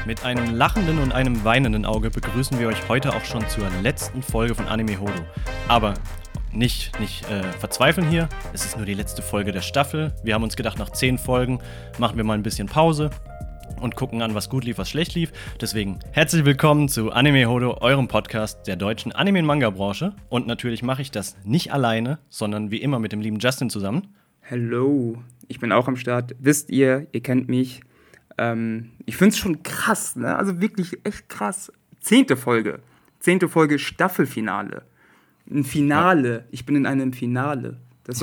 Mit einem lachenden und einem weinenden Auge begrüßen wir euch heute auch schon zur letzten Folge von Anime Hodo. Aber nicht verzweifeln hier, es ist nur die letzte Folge der Staffel. Wir haben uns gedacht, nach 10 Folgen machen wir mal ein bisschen Pause und gucken an, was gut lief, was schlecht lief. Deswegen herzlich willkommen zu Anime Hodo, eurem Podcast der deutschen Anime- und Manga-Branche. Und natürlich mache ich das nicht alleine, sondern wie immer mit dem lieben Justin zusammen. Hallo, ich bin auch am Start. Wisst ihr kennt mich. Ich finde es schon krass, ne? Also wirklich echt krass. 10. Folge Staffelfinale. Ein Finale. Ja. Ich bin in einem Finale.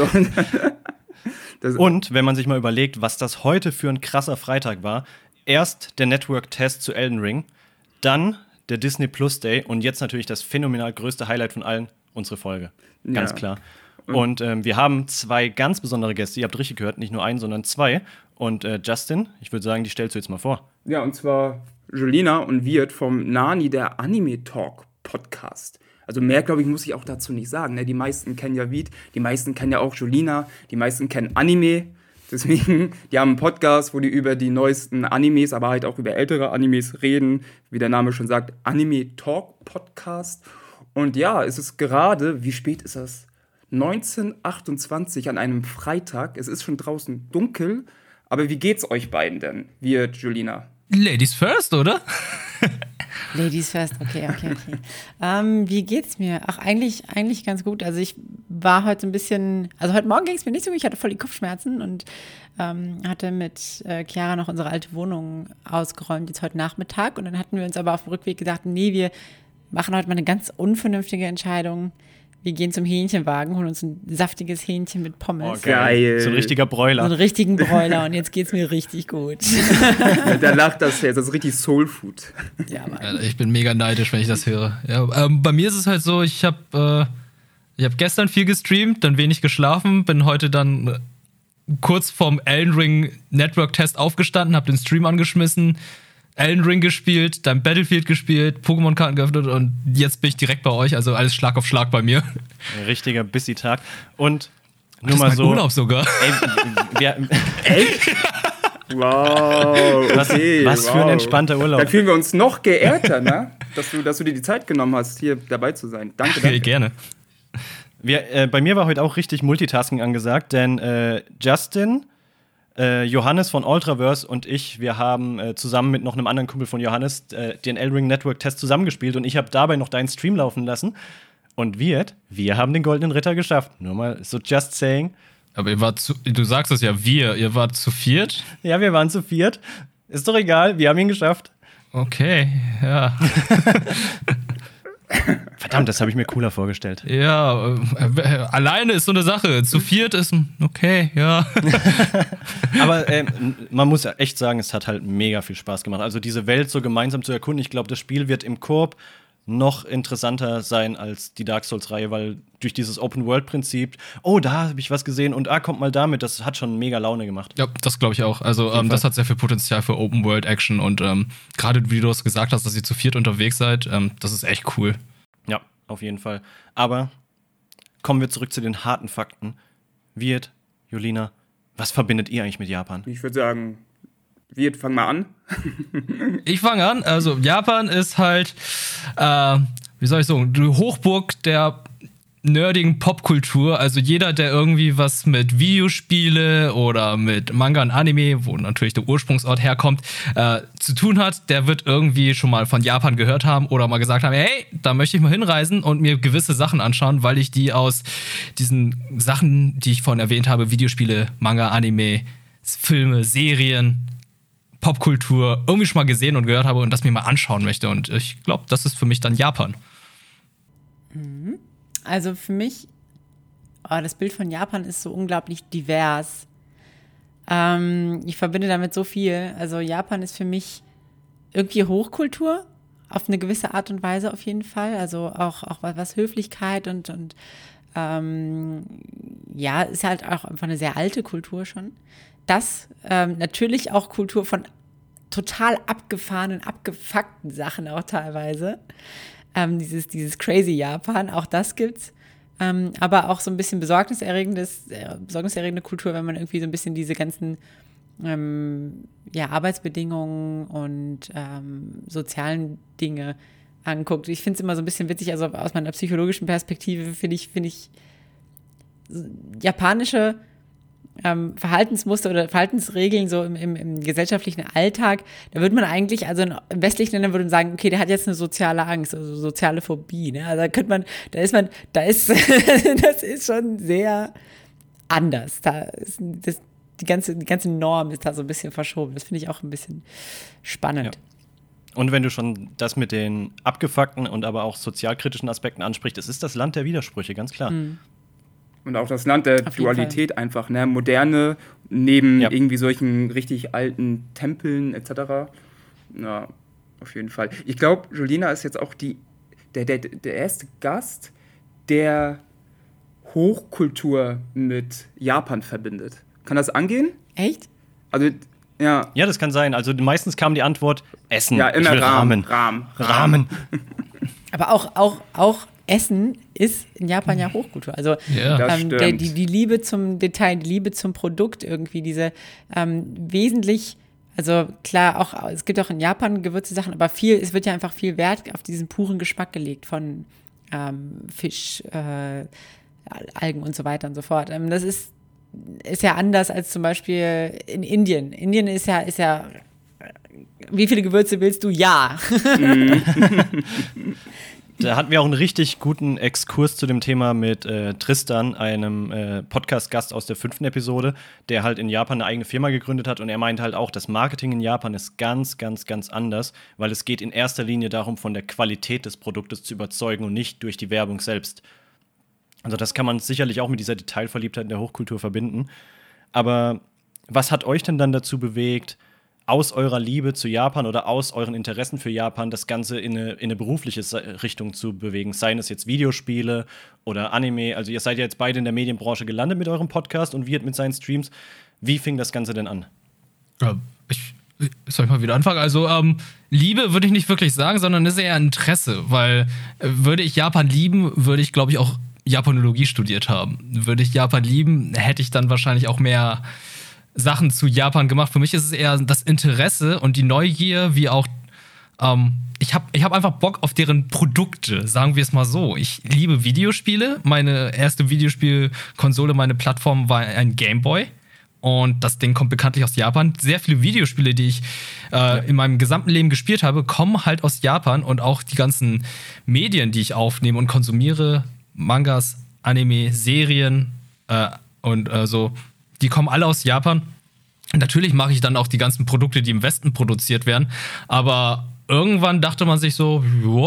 Und wenn man sich mal überlegt, was das heute für ein krasser Freitag war, erst der Network-Test zu Elden Ring, dann der Disney Plus Day und jetzt natürlich das phänomenal größte Highlight von allen, unsere Folge. Ganz klar. Und wir haben 2 ganz besondere Gäste, ihr habt richtig gehört, nicht nur einen, sondern 2. Und Justin, ich würde sagen, die stellst du jetzt mal vor. Ja, und zwar Julina und Wirt vom Nani, der Anime Talk Podcast. Also mehr, glaube ich, muss ich auch dazu nicht sagen. Ne? Die meisten kennen ja Wirt, die meisten kennen ja auch Julina, die meisten kennen Anime. Deswegen, die haben einen Podcast, wo die über die neuesten Animes, aber halt auch über ältere Animes reden. Wie der Name schon sagt, Anime Talk Podcast. Und ja, es ist gerade, wie spät ist das? 19:28 an einem Freitag. Es ist schon draußen dunkel. Aber wie geht's euch beiden denn, Wirt, Julina? Ladies first, oder? Ladies first, okay. Wie geht's mir? Ach, eigentlich ganz gut. Also ich war heute ein bisschen, also heute Morgen ging es mir nicht so gut, ich hatte voll die Kopfschmerzen und hatte mit Chiara noch unsere alte Wohnung ausgeräumt, jetzt heute Nachmittag. Und dann hatten wir uns aber auf dem Rückweg gedacht, nee, wir machen heute mal eine ganz unvernünftige Entscheidung. Wir gehen zum Hähnchenwagen, holen uns ein saftiges Hähnchen mit Pommes. Oh, geil. So ein richtiger Bräuler. So einen richtigen Bräuler und jetzt geht's mir richtig gut. Da lacht das jetzt, das ist richtig Soulfood. Ja, Mann. Ich bin mega neidisch, wenn ich das höre. Ja, bei mir ist es halt so, ich hab gestern viel gestreamt, dann wenig geschlafen, bin heute dann kurz vorm Elden Ring Network Test aufgestanden, hab den Stream angeschmissen, Elden Ring gespielt, dann Battlefield gespielt, Pokémon-Karten geöffnet und jetzt bin ich direkt bei euch, also alles Schlag auf Schlag bei mir. Ein richtiger Busy-Tag. Und nur das mal ist mein so. Urlaub sogar. Echt? Wow. Okay, was für ein entspannter Urlaub. Da fühlen wir uns noch geehrter, ne? dass du dir die Zeit genommen hast, hier dabei zu sein. Danke. Gerne. Bei mir war heute auch richtig Multitasking angesagt, denn Justin, Johannes von Ultraverse und wir haben zusammen mit noch einem anderen Kumpel von Johannes den Elden Ring Network Test zusammengespielt und ich habe dabei noch deinen Stream laufen lassen. Und wir haben den Goldenen Ritter geschafft. Nur mal so just saying. Aber du sagst es ja, ihr wart zu viert? Ja, wir waren zu viert. Ist doch egal, wir haben ihn geschafft. Okay, ja. Verdammt, das habe ich mir cooler vorgestellt. Ja, alleine ist so eine Sache. Zu viert ist okay, ja. Aber man muss ja echt sagen, es hat halt mega viel Spaß gemacht. Also diese Welt so gemeinsam zu erkunden, ich glaube, das Spiel wird im Koop noch interessanter sein als die Dark Souls-Reihe, weil durch dieses Open-World-Prinzip, da habe ich was gesehen und kommt mal damit, das hat schon mega Laune gemacht. Ja, das glaube ich auch. Also das hat sehr viel Potenzial für Open-World-Action und gerade wie du es gesagt hast, dass ihr zu viert unterwegs seid, das ist echt cool. Ja, auf jeden Fall. Aber kommen wir zurück zu den harten Fakten. Wirt, Julina, was verbindet ihr eigentlich mit Japan? Ich würde sagen, Wirt, fang mal an. Ich fange an. Also Japan ist halt, wie soll ich sagen, die Hochburg der nerdigen Popkultur. Also jeder, der irgendwie was mit Videospiele oder mit Manga und Anime, wo natürlich der Ursprungsort herkommt, zu tun hat, der wird irgendwie schon mal von Japan gehört haben oder mal gesagt haben, hey, da möchte ich mal hinreisen und mir gewisse Sachen anschauen, weil ich die aus diesen Sachen, die ich vorhin erwähnt habe, Videospiele, Manga, Anime, Filme, Serien, Popkultur irgendwie schon mal gesehen und gehört habe und das mir mal anschauen möchte. Und ich glaube, das ist für mich dann Japan. Also für mich, das Bild von Japan ist so unglaublich divers. Ich verbinde damit so viel. Also Japan ist für mich irgendwie Hochkultur, auf eine gewisse Art und Weise auf jeden Fall. Also auch was Höflichkeit und ist halt auch einfach eine sehr alte Kultur schon. Das natürlich auch Kultur von total abgefahrenen, abgefuckten Sachen auch teilweise. Dieses crazy Japan, auch das gibt's. Aber auch so ein bisschen besorgniserregende Kultur, wenn man irgendwie so ein bisschen diese ganzen Arbeitsbedingungen und sozialen Dinge anguckt. Ich finde es immer so ein bisschen witzig, also aus meiner psychologischen Perspektive finde ich japanische Verhaltensmuster oder Verhaltensregeln so im gesellschaftlichen Alltag, da würde man eigentlich, also in westlichen Ländern würde man sagen, okay, der hat jetzt eine soziale Angst, also soziale Phobie, ne? Also das ist schon sehr anders. Da ist die ganze Norm ist da so ein bisschen verschoben. Das finde ich auch ein bisschen spannend. Ja. Und wenn du schon das mit den abgefuckten und aber auch sozialkritischen Aspekten ansprichst, es ist das Land der Widersprüche, ganz klar. Und auch das Land der Dualität einfach, ne? Moderne neben irgendwie solchen richtig alten Tempeln etc. Ja, auf jeden Fall. Ich glaube, Julina ist jetzt auch der erste Gast, der Hochkultur mit Japan verbindet. Kann das angehen? Echt? Also, ja. Ja, das kann sein. Also meistens kam die Antwort Essen. Ja, immer ich will Ramen. Ramen. Aber auch Essen ist in Japan ja Hochkultur. Also das stimmt. die Liebe zum Detail, die Liebe zum Produkt, irgendwie diese wesentlich, also klar, auch es gibt auch in Japan Gewürze-Sachen, aber es wird ja einfach viel Wert auf diesen puren Geschmack gelegt von Fisch, Algen und so weiter und so fort. Das ist ja anders als zum Beispiel in Indien. Indien ist ja wie viele Gewürze willst du? Ja. Da hatten wir auch einen richtig guten Exkurs zu dem Thema mit Tristan, einem Podcast-Gast aus der 5. Episode, der halt in Japan eine eigene Firma gegründet hat. Und er meint halt auch, das Marketing in Japan ist ganz, ganz, ganz anders, weil es geht in erster Linie darum, von der Qualität des Produktes zu überzeugen und nicht durch die Werbung selbst. Also das kann man sicherlich auch mit dieser Detailverliebtheit in der Hochkultur verbinden. Aber was hat euch denn dann dazu bewegt, aus eurer Liebe zu Japan oder aus euren Interessen für Japan das Ganze in eine berufliche Richtung zu bewegen? Seien es jetzt Videospiele oder Anime. Also ihr seid ja jetzt beide in der Medienbranche gelandet mit eurem Podcast und Wirt mit seinen Streams. Wie fing das Ganze denn an? Soll ich mal wieder anfangen? Also Liebe würde ich nicht wirklich sagen, sondern ist eher Interesse. Weil würde ich Japan lieben, würde ich, glaube ich, auch Japanologie studiert haben. Würde ich Japan lieben, hätte ich dann wahrscheinlich auch mehr Sachen zu Japan gemacht. Für mich ist es eher das Interesse und die Neugier, wie auch ich hab einfach Bock auf deren Produkte, sagen wir es mal so. Ich liebe Videospiele. Meine erste Videospielkonsole, meine Plattform war ein Gameboy. Und das Ding kommt bekanntlich aus Japan. Sehr viele Videospiele, die ich in meinem gesamten Leben gespielt habe, kommen halt aus Japan. Und auch die ganzen Medien, die ich aufnehme und konsumiere, Mangas, Anime, Serien und so, die kommen alle aus Japan. Natürlich mache ich dann auch die ganzen Produkte, die im Westen produziert werden, aber irgendwann dachte man sich so,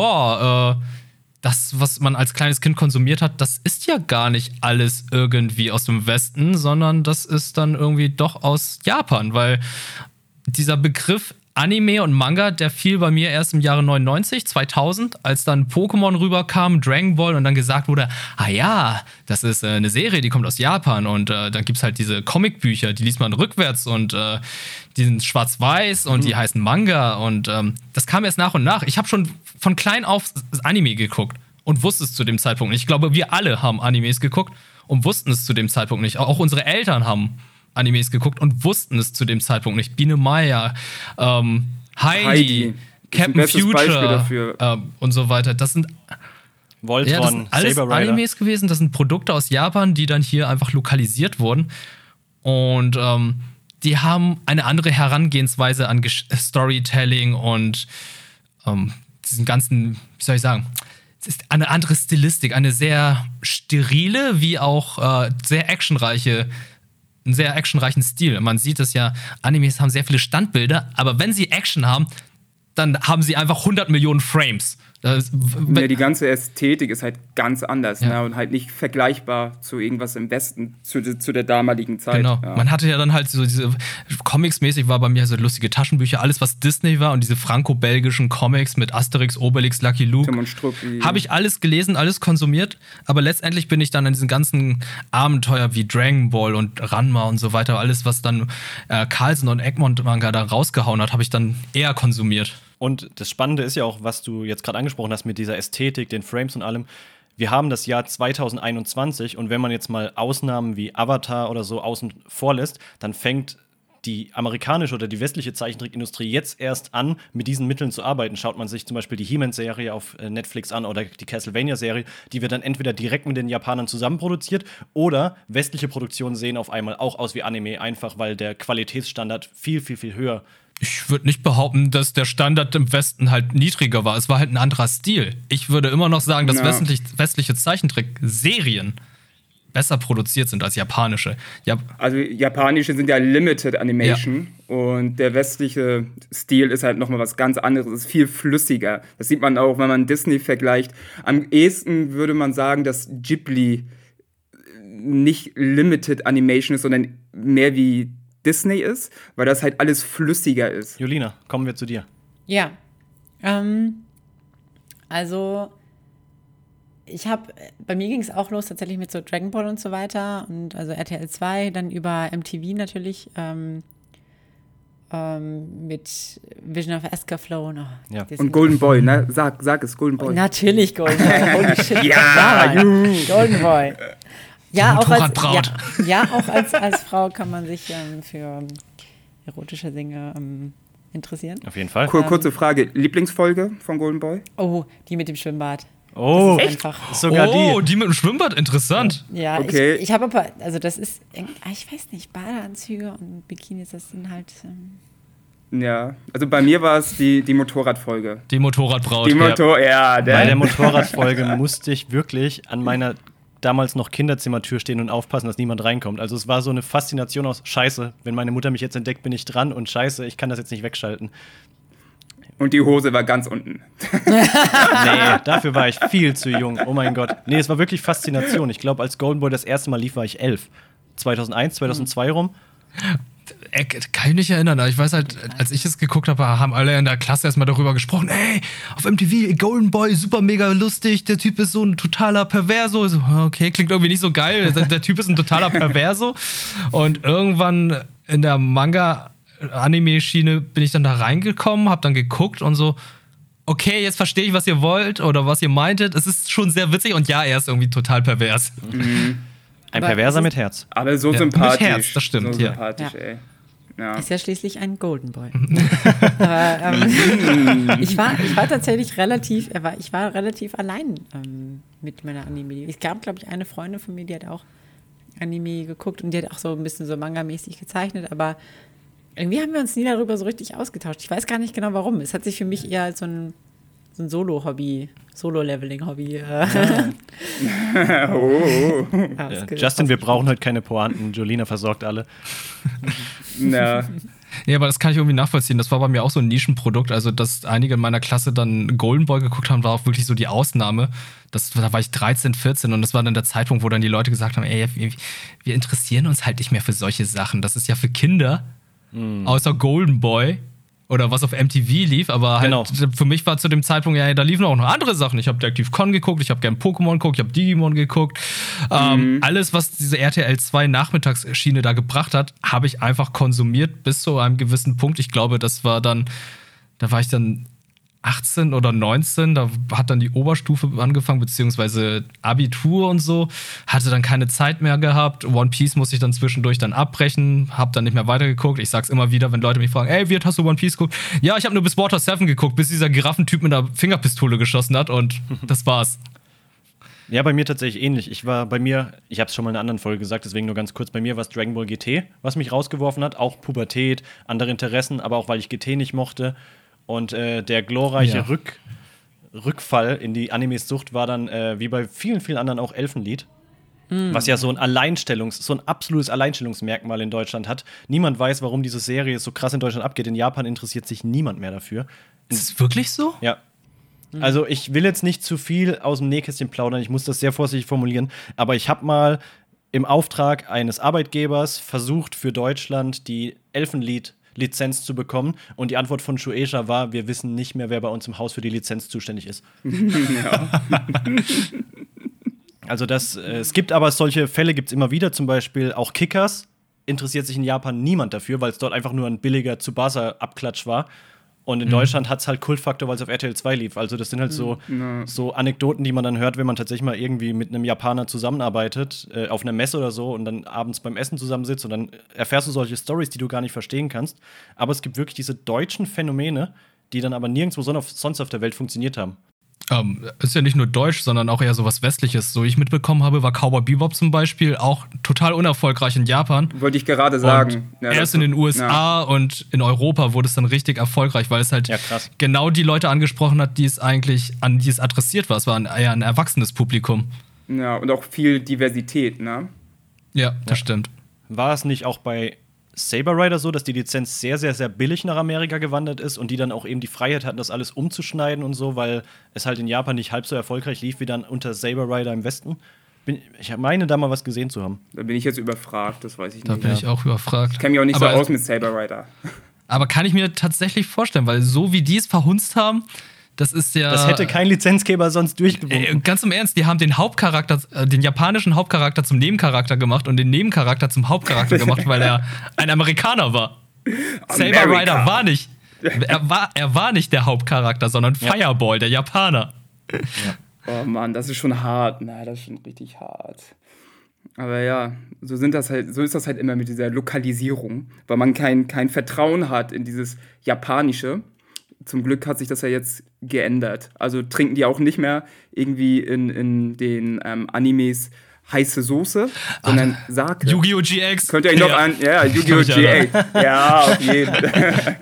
das, was man als kleines Kind konsumiert hat, das ist ja gar nicht alles irgendwie aus dem Westen, sondern das ist dann irgendwie doch aus Japan, weil dieser Begriff Anime und Manga, der fiel bei mir erst im Jahre 99, 2000, als dann Pokémon rüberkam, Dragon Ball und dann gesagt wurde, das ist eine Serie, die kommt aus Japan und dann gibt's halt diese Comicbücher, die liest man rückwärts und die sind schwarz-weiß und die heißen Manga und das kam erst nach und nach. Ich habe schon von klein auf Anime geguckt und wusste es zu dem Zeitpunkt nicht. Ich glaube, wir alle haben Animes geguckt und wussten es zu dem Zeitpunkt nicht. Auch unsere Eltern haben Animes geguckt und wussten es zu dem Zeitpunkt nicht. Biene Maya, Heidi, Captain Future und so weiter. Das sind Voltron, das sind alles Saber Rider. Animes gewesen. Das sind Produkte aus Japan, die dann hier einfach lokalisiert wurden. Und die haben eine andere Herangehensweise an Storytelling und diesen ganzen, wie soll ich sagen, es ist eine andere Stilistik, eine sehr sterile, wie auch sehr actionreiche, einen sehr actionreichen Stil. Man sieht es ja, Animes haben sehr viele Standbilder, aber wenn sie Action haben, dann haben sie einfach 100 Millionen Frames. Die ganze Ästhetik ist halt ganz anders, ne? Und halt nicht vergleichbar zu irgendwas im Westen, zu der damaligen Zeit. Genau. Ja. Man hatte ja dann halt so diese Comics-mäßig war bei mir so lustige Taschenbücher, alles was Disney war und diese franco-belgischen Comics mit Asterix, Obelix, Lucky Luke. Tim und Struppi. Habe ich alles gelesen, alles konsumiert, aber letztendlich bin ich dann an diesen ganzen Abenteuer wie Dragon Ball und Ranma und so weiter, alles was dann Carlsen und Egmont-Manga da rausgehauen hat, habe ich dann eher konsumiert. Und das Spannende ist ja auch, was du jetzt gerade angesprochen hast mit dieser Ästhetik, den Frames und allem. Wir haben das Jahr 2021 und wenn man jetzt mal Ausnahmen wie Avatar oder so außen vor lässt, dann fängt die amerikanische oder die westliche Zeichentrickindustrie jetzt erst an, mit diesen Mitteln zu arbeiten. Schaut man sich zum Beispiel die He-Man-Serie auf Netflix an oder die Castlevania-Serie, die wird dann entweder direkt mit den Japanern zusammen produziert oder westliche Produktionen sehen auf einmal auch aus wie Anime, einfach weil der Qualitätsstandard viel, viel, viel höher. Ich würde nicht behaupten, dass der Standard im Westen halt niedriger war. Es war halt ein anderer Stil. Ich würde immer noch sagen, dass westliche Zeichentrickserien besser produziert sind als japanische. Also japanische sind ja Limited Animation und der westliche Stil ist halt nochmal was ganz anderes, ist viel flüssiger. Das sieht man auch, wenn man Disney vergleicht. Am ehesten würde man sagen, dass Ghibli nicht Limited Animation ist, sondern mehr wie Disney ist, weil das halt alles flüssiger ist. Julina, kommen wir zu dir. Ja. Also bei mir ging es auch los tatsächlich mit so Dragon Ball und so weiter und also RTL 2, dann über MTV natürlich mit Vision of Escaflow. Und Golden Boy, ne? Sag es, Golden Boy. Natürlich Golden Boy, holy shit. Ja, Golden Boy. Ja, auch als Frau kann man sich für erotische Dinge interessieren. Auf jeden Fall. Kurze Frage, Lieblingsfolge von Golden Boy? Oh, die mit dem Schwimmbad. Oh, echt? Sogar die mit dem Schwimmbad, interessant. Ja, okay. Ich habe aber, also das ist, ich weiß nicht, Badeanzüge und Bikinis, das sind halt. Ja, also bei mir war es die Motorradfolge. Die Motorradbraut. Bei der Motorradfolge musste ich wirklich an meiner damals noch Kinderzimmertür stehen und aufpassen, dass niemand reinkommt. Also es war so eine Faszination aus Scheiße, wenn meine Mutter mich jetzt entdeckt, bin ich dran und Scheiße, ich kann das jetzt nicht wegschalten. Und die Hose war ganz unten. Nee, dafür war ich viel zu jung. Oh mein Gott. Nee, es war wirklich Faszination. Ich glaube, als Golden Boy das erste Mal lief, war ich 11. 2001, 2002 rum. Kann ich nicht erinnern, aber ich weiß halt, als ich es geguckt habe, haben alle in der Klasse erstmal darüber gesprochen, ey, auf MTV, Golden Boy, super mega lustig, der Typ ist so ein totaler Perverso. So, okay, klingt irgendwie nicht so geil, der Typ ist ein totaler Perverso. Und irgendwann in der Manga-Anime-Schiene bin ich dann da reingekommen, hab dann geguckt und so, okay, jetzt verstehe ich, was ihr wollt oder was ihr meintet. Es ist schon sehr witzig und ja, er ist irgendwie total pervers. Mhm. Ein Perverser mit Herz. Aber so sympathisch. Mit Herz, das stimmt. So sympathisch, ey. Ja. Ist ja schließlich ein Golden Boy. Aber ich war tatsächlich relativ allein mit meiner Anime. Es gab, glaube ich, eine Freundin von mir, die hat auch Anime geguckt und die hat auch so ein bisschen so Manga-mäßig gezeichnet, aber irgendwie haben wir uns nie darüber so richtig ausgetauscht. Ich weiß gar nicht genau, warum. Es hat sich für mich eher als so ein Solo-Hobby, Solo-Leveling-Hobby. Justin, wir brauchen heute keine Pointen. Julina versorgt alle. Ja. Ja, aber das kann ich irgendwie nachvollziehen. Das war bei mir auch so ein Nischenprodukt. Also, dass einige in meiner Klasse dann Golden Boy geguckt haben, war auch wirklich so die Ausnahme. Da war ich 13, 14 und das war dann der Zeitpunkt, wo dann die Leute gesagt haben, ey, wir interessieren uns halt nicht mehr für solche Sachen. Das ist ja für Kinder, außer Golden Boy. Oder was auf MTV lief, aber halt für mich war zu dem Zeitpunkt, ja, da liefen auch noch andere Sachen. Ich habe Detective Con geguckt, ich habe gern Pokémon geguckt, ich habe Digimon geguckt. Alles, was diese RTL 2 Nachmittagsschiene da gebracht hat, habe ich einfach konsumiert bis zu einem gewissen Punkt. Ich glaube, da war ich dann 18 oder 19, da hat dann die Oberstufe angefangen, beziehungsweise Abitur und so, hatte dann keine Zeit mehr gehabt. One Piece musste ich dann zwischendurch dann abbrechen, hab dann nicht mehr weitergeguckt. Ich sag's immer wieder, wenn Leute mich fragen, ey, wie hast du One Piece geguckt? Ja, ich habe nur bis Water 7 geguckt, bis dieser Giraffentyp mit einer Fingerpistole geschossen hat und das war's. Ja, bei mir tatsächlich ähnlich. Ich habe es schon mal in einer anderen Folge gesagt, deswegen nur ganz kurz, bei mir war es Dragon Ball GT, was mich rausgeworfen hat, auch Pubertät, andere Interessen, aber auch, weil ich GT nicht mochte. Und der glorreiche Rückfall in die Animes-Sucht war dann, wie bei vielen, vielen anderen, auch Elfenlied. Was ja so ein absolutes Alleinstellungsmerkmal in Deutschland hat. Niemand weiß, warum diese Serie so krass in Deutschland abgeht. In Japan interessiert sich niemand mehr dafür. Ist es wirklich so? Ja. Also ich will jetzt nicht zu viel aus dem Nähkästchen plaudern, ich muss das sehr vorsichtig formulieren, aber ich habe mal im Auftrag eines Arbeitgebers versucht, für Deutschland die Elfenlied-Lizenz zu bekommen und die Antwort von Shueisha war, wir wissen nicht mehr, wer bei uns im Haus für die Lizenz zuständig ist. Ja. Also es gibt aber solche Fälle gibt's immer wieder, zum Beispiel auch Kickers interessiert sich in Japan niemand dafür, weil es dort einfach nur ein billiger Tsubasa-Abklatsch war. Und in Deutschland hat es halt Kultfaktor, weil es auf RTL 2 lief. Also das sind halt so Anekdoten, die man dann hört, wenn man tatsächlich mal irgendwie mit einem Japaner zusammenarbeitet, auf einer Messe oder so und dann abends beim Essen zusammensitzt und dann erfährst du solche Stories, die du gar nicht verstehen kannst. Aber es gibt wirklich diese deutschen Phänomene, die dann aber nirgendwo sonst auf der Welt funktioniert haben. Ist ja nicht nur deutsch, sondern auch eher so was Westliches. So wie ich mitbekommen habe, war Cowboy Bebop zum Beispiel auch total unerfolgreich in Japan. Wollte ich gerade sagen. Ja, erst in den USA und in Europa wurde es dann richtig erfolgreich, weil es halt genau die Leute angesprochen hat, an die es adressiert war. Es war eher ein erwachsenes Publikum. Ja, und auch viel Diversität, ne? Ja, das stimmt. War es nicht auch bei Saber Rider so, dass die Lizenz sehr, sehr, sehr billig nach Amerika gewandert ist und die dann auch eben die Freiheit hatten, das alles umzuschneiden und so, weil es halt in Japan nicht halb so erfolgreich lief wie dann unter Saber Rider im Westen? Ich meine, da mal was gesehen zu haben. Da bin ich jetzt überfragt, das weiß ich nicht. Da bin ich auch überfragt. Ich kenne mich auch nicht so aus mit Saber Rider. Aber kann ich mir tatsächlich vorstellen, weil so wie die es verhunzt haben, das ist ja. Das hätte kein Lizenzgeber sonst durchgewunken. Ganz im Ernst, die haben den Hauptcharakter, den japanischen Hauptcharakter zum Nebencharakter gemacht und den Nebencharakter zum Hauptcharakter gemacht, weil er ein Amerikaner war. Saber Rider war nicht. Er war nicht der Hauptcharakter, sondern Fireball, der Japaner. Ja. Oh Mann, das ist schon hart. Na, das ist schon richtig hart. Aber ja, so ist das halt immer mit dieser Lokalisierung, weil man kein Vertrauen hat in dieses Japanische. Zum Glück hat sich das ja jetzt geändert. Also trinken die auch nicht mehr irgendwie in den Animes heiße Soße, sondern Sake. Yu-Gi-Oh! GX. Könnt ihr euch noch an? Ja, Yu-Gi-Oh! GX. Ja, auf jeden Fall.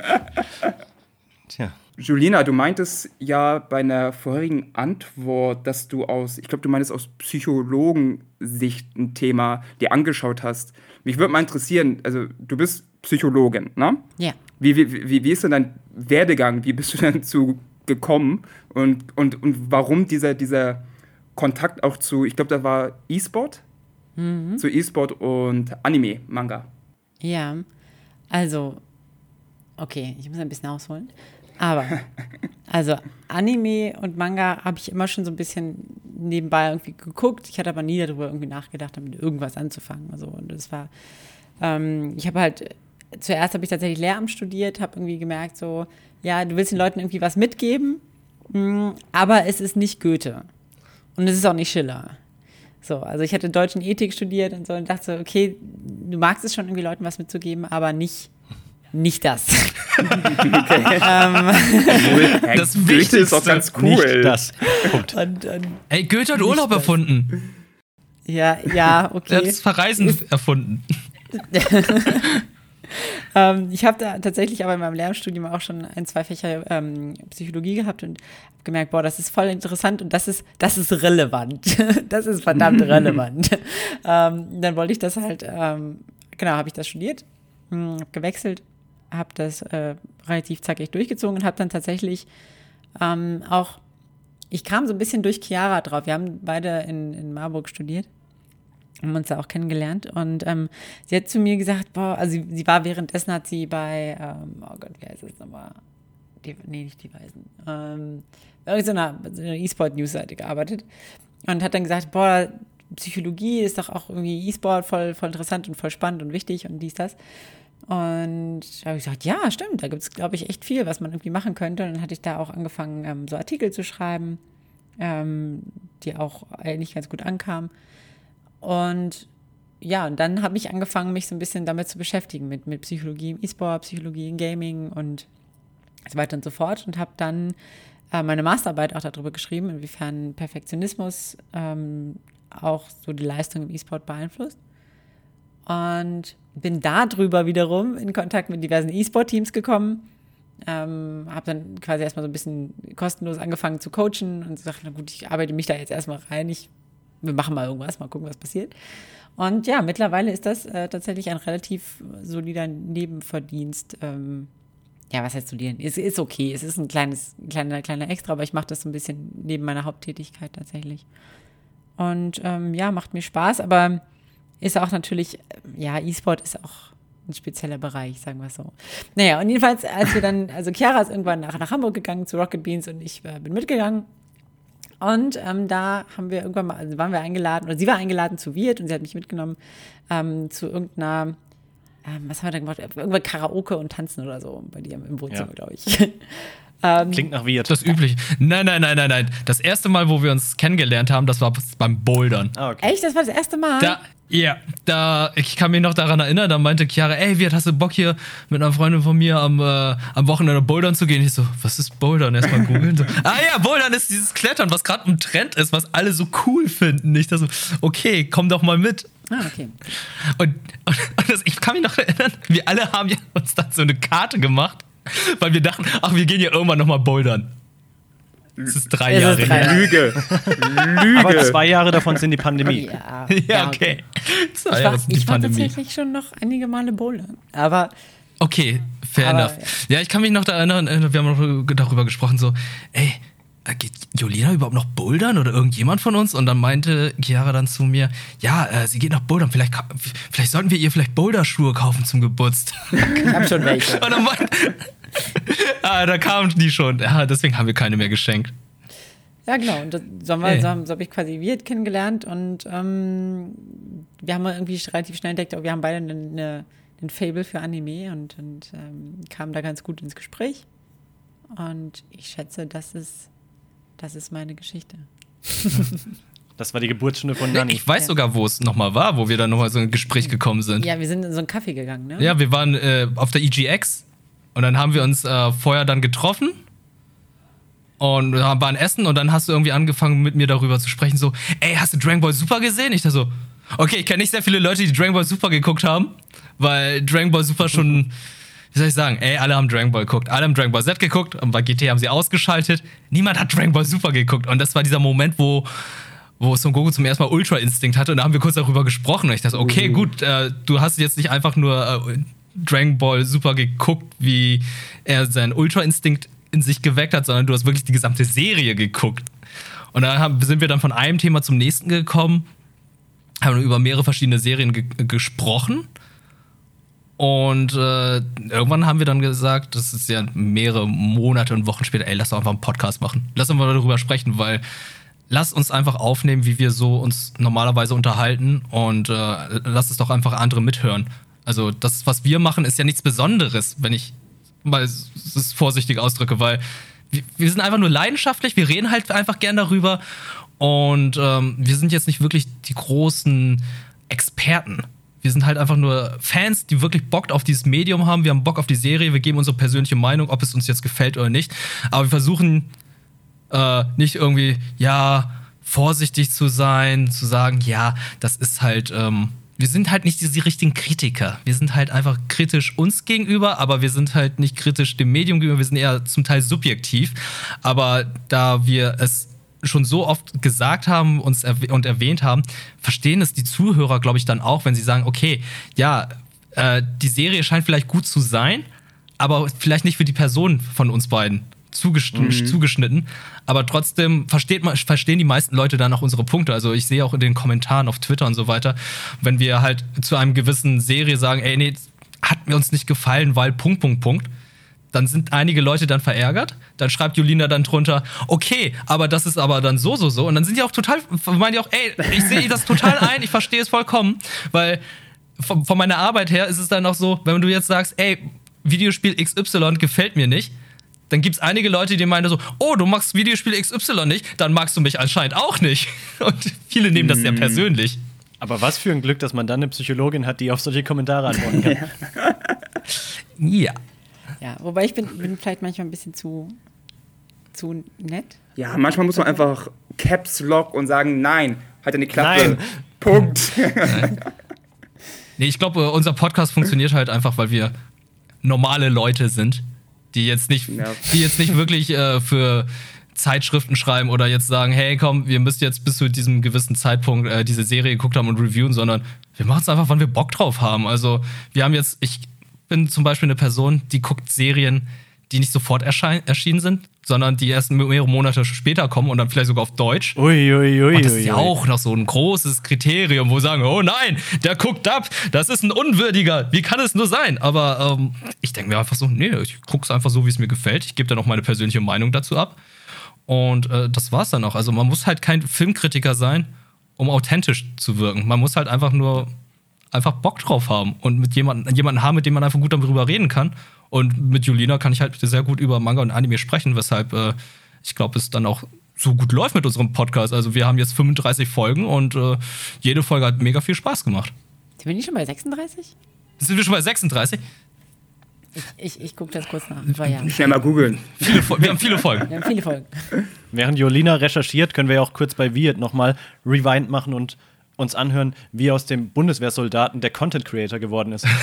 Tja. Julina, du meintest ja bei einer vorherigen Antwort, dass du ich glaube, du meintest aus Psychologensicht ein Thema dir angeschaut hast. Mich würde mal interessieren, also du bist Psychologin, ne? Ja. Wie ist denn dein Werdegang? Wie bist du dazu gekommen? Und warum dieser Kontakt auch zu, ich glaube, da war E-Sport? Zu E-Sport und Anime, Manga. Ja, also, okay, ich muss ein bisschen ausholen. Aber, also Anime und Manga habe ich immer schon so ein bisschen nebenbei irgendwie geguckt. Ich hatte aber nie darüber irgendwie nachgedacht, damit irgendwas anzufangen. Also, und das war, ich habe halt, zuerst habe ich tatsächlich Lehramt studiert, habe irgendwie gemerkt so, ja, du willst den Leuten irgendwie was mitgeben, aber es ist nicht Goethe. Und es ist auch nicht Schiller. So, also ich hatte Deutsch und Ethik studiert und so und dachte so, okay, du magst es schon irgendwie Leuten was mitzugeben, aber nicht das. Das Goethe ist auch ganz cool. Nicht das. Punkt. Ey, Goethe hat Urlaub erfunden. Ja, okay. Er hat das Verreisen erfunden. Ich habe da tatsächlich aber in meinem Lehramtsstudium auch schon 1-2 Fächer Psychologie gehabt und habe gemerkt, boah, das ist voll interessant und das ist relevant. Das ist verdammt relevant. Dann wollte ich das halt, habe ich das studiert, habe gewechselt, habe das relativ zackig durchgezogen und habe dann tatsächlich ich kam so ein bisschen durch Chiara drauf. Wir haben beide in Marburg studiert. Haben uns da auch kennengelernt und sie hat zu mir gesagt, boah, also sie war währenddessen, hat sie bei, oh Gott, wie heißt das nochmal? Nicht die Weisen, irgendeiner E-Sport-News-Seite gearbeitet und hat dann gesagt, boah, Psychologie ist doch auch irgendwie E-Sport voll interessant und voll spannend und wichtig und dies, das. Und da habe ich gesagt, ja, stimmt, da gibt es, glaube ich, echt viel, was man irgendwie machen könnte. Und dann hatte ich da auch angefangen, so Artikel zu schreiben, die auch eigentlich ganz gut ankamen. Und ja, und dann habe ich angefangen, mich so ein bisschen damit zu beschäftigen, mit Psychologie im E-Sport, Psychologie im Gaming und so weiter und so fort. Und habe dann meine Masterarbeit auch darüber geschrieben, inwiefern Perfektionismus auch so die Leistung im E-Sport beeinflusst. Und bin darüber wiederum in Kontakt mit diversen E-Sport-Teams gekommen. Habe dann quasi erstmal so ein bisschen kostenlos angefangen zu coachen und gesagt, na gut, ich arbeite mich da jetzt erstmal rein, wir machen mal irgendwas, mal gucken, was passiert. Und ja, mittlerweile ist das tatsächlich ein relativ solider Nebenverdienst. Ja, was heißt studieren? Es ist okay, es ist ein kleiner Extra, aber ich mache das so ein bisschen neben meiner Haupttätigkeit tatsächlich. Und ja, macht mir Spaß, aber ist auch natürlich, ja, E-Sport ist auch ein spezieller Bereich, sagen wir es so. Naja, und jedenfalls, als wir dann, also Chiara ist irgendwann nach Hamburg gegangen zu Rocket Beans und ich bin mitgegangen. Und da haben wir irgendwann mal, also waren wir eingeladen, oder sie war eingeladen zu Wirt und sie hat mich mitgenommen zu irgendeiner was haben wir da gemacht? Irgendwann Karaoke und Tanzen oder so bei dir im Wohnzimmer, Ja. glaube ich. Klingt nach Wirt. Das Übliche. Nein. Das erste Mal, wo wir uns kennengelernt haben, das war beim Bouldern. Ah, okay. Echt? Das war das erste Mal? Ich kann mich noch daran erinnern, da meinte Chiara, ey, Wirt, hast du Bock hier mit einer Freundin von mir am Wochenende Bouldern zu gehen? Ich so, was ist Bouldern? Erstmal googeln. So, Bouldern ist dieses Klettern, was gerade im Trend ist, was alle so cool finden. Ich dachte so, okay, komm doch mal mit. Okay. Und ich kann mich noch erinnern, wir alle haben ja uns dann so eine Karte gemacht, weil wir dachten, wir gehen ja irgendwann nochmal bouldern. Das ist 3 Jahre her. Lüge. Aber 2 Jahre davon sind die Pandemie. Ja, okay. Ich war tatsächlich schon noch einige Male bouldern. Aber okay, fair enough. Ja, ich kann mich noch da erinnern, wir haben noch darüber gesprochen, so, ey, geht Jolina überhaupt noch bouldern oder irgendjemand von uns? Und dann meinte Chiara dann zu mir, ja, sie geht noch bouldern, vielleicht sollten wir ihr vielleicht Boulderschuhe kaufen zum Geburtstag. ich habe schon welche. Und dann da kamen die schon. Ja, deswegen haben wir keine mehr geschenkt. Ja, genau. Und so habe ich quasi Wirt kennengelernt und wir haben irgendwie relativ schnell entdeckt, wir haben beide ein Fable für Anime und kamen da ganz gut ins Gespräch. Und ich schätze, das ist meine Geschichte. Das war die Geburtsstunde von Nanni. Ich weiß sogar, wo es nochmal war, wo wir dann nochmal so ein Gespräch gekommen sind. Ja, wir sind in so einen Kaffee gegangen, ne? Ja, wir waren auf der EGX und dann haben wir uns vorher dann getroffen und waren essen und dann hast du irgendwie angefangen mit mir darüber zu sprechen, so, ey, hast du Dragon Ball Super gesehen? Ich dachte so, okay, ich kenne nicht sehr viele Leute, die Dragon Ball Super geguckt haben, weil Dragon Ball Super schon, wie soll ich sagen, ey, alle haben Dragon Ball geguckt, alle haben Dragon Ball Z geguckt und bei GT haben sie ausgeschaltet. Niemand hat Dragon Ball Super geguckt und das war dieser Moment, wo Son Goku zum ersten Mal Ultra Instinct hatte und da haben wir kurz darüber gesprochen und ich dachte, okay, gut, du hast jetzt nicht einfach nur Dragon Ball Super geguckt, wie er seinen Ultra Instinct in sich geweckt hat, sondern du hast wirklich die gesamte Serie geguckt. Und da sind wir dann von einem Thema zum nächsten gekommen, haben über mehrere verschiedene Serien gesprochen. Und irgendwann haben wir dann gesagt, das ist ja mehrere Monate und Wochen später, ey, lass doch einfach einen Podcast machen. Lass uns mal darüber sprechen, weil lass uns einfach aufnehmen, wie wir so uns normalerweise unterhalten und lass es doch einfach andere mithören. Also das, was wir machen, ist ja nichts Besonderes, wenn ich mal es vorsichtig ausdrücke, weil wir sind einfach nur leidenschaftlich, wir reden halt einfach gern darüber und wir sind jetzt nicht wirklich die großen Experten. Wir sind halt einfach nur Fans, die wirklich Bock auf dieses Medium haben. Wir haben Bock auf die Serie, wir geben unsere persönliche Meinung, ob es uns jetzt gefällt oder nicht. Aber wir versuchen nicht irgendwie, vorsichtig zu sein, zu sagen, das ist halt, wir sind halt nicht diese richtigen Kritiker. Wir sind halt einfach kritisch uns gegenüber, aber wir sind halt nicht kritisch dem Medium gegenüber. Wir sind eher zum Teil subjektiv. Aber da wir es schon so oft gesagt haben und erwähnt haben, verstehen es die Zuhörer, glaube ich, dann auch, wenn sie sagen, okay, die Serie scheint vielleicht gut zu sein, aber vielleicht nicht für die Person von uns beiden zugeschnitten. Aber trotzdem verstehen die meisten Leute dann auch unsere Punkte. Also ich sehe auch in den Kommentaren auf Twitter und so weiter, wenn wir halt zu einem gewissen Serie sagen, ey, nee, hat mir uns nicht gefallen, weil ... Dann sind einige Leute dann verärgert. Dann schreibt Jolina dann drunter, okay, aber das ist aber dann so. Und dann sind die auch meinen die auch, ey, ich sehe das total ein, ich verstehe es vollkommen. Weil von meiner Arbeit her ist es dann auch so, wenn du jetzt sagst, ey, Videospiel XY gefällt mir nicht, dann gibt es einige Leute, die meinen so, oh, du magst Videospiel XY nicht, dann magst du mich anscheinend auch nicht. Und viele nehmen das sehr persönlich. Aber was für ein Glück, dass man dann eine Psychologin hat, die auf solche Kommentare antworten kann. Ja. Ja, wobei ich bin vielleicht manchmal ein bisschen zu nett. Ja, manchmal muss man einfach Caps Lock und sagen, nein, halt deine Klappe. Nein. Punkt. Nee, ich glaube, unser Podcast funktioniert halt einfach, weil wir normale Leute sind, die jetzt nicht wirklich für Zeitschriften schreiben oder jetzt sagen, hey, komm, wir müssen jetzt bis zu diesem gewissen Zeitpunkt diese Serie geguckt haben und reviewen, sondern wir machen es einfach, wann wir Bock drauf haben. Also ich bin zum Beispiel eine Person, die guckt Serien, die nicht sofort erschienen sind, sondern die erst mehrere Monate später kommen und dann vielleicht sogar auf Deutsch. Und das ist ja auch noch so ein großes Kriterium, wo wir sagen, oh nein, der guckt ab, das ist ein Unwürdiger, wie kann es nur sein? Aber ich denke mir einfach so, nee, ich gucke es einfach so, wie es mir gefällt. Ich gebe dann auch meine persönliche Meinung dazu ab. Und das war's dann auch. Also man muss halt kein Filmkritiker sein, um authentisch zu wirken. Man muss halt einfach nur einfach Bock drauf haben und mit jemanden haben, mit dem man einfach gut darüber reden kann. Und mit Julina kann ich halt sehr gut über Manga und Anime sprechen, weshalb ich glaube, es dann auch so gut läuft mit unserem Podcast. Also wir haben jetzt 35 Folgen und jede Folge hat mega viel Spaß gemacht. Sind wir nicht schon bei 36? Sind wir schon bei 36? Ich gucke das kurz nach. Ja. Schnell mal googeln. Wir haben viele Folgen. Wir haben viele Folgen. Während Julina recherchiert, können wir ja auch kurz bei Wirt nochmal Rewind machen und uns anhören, wie aus dem Bundeswehrsoldaten der Content Creator geworden ist.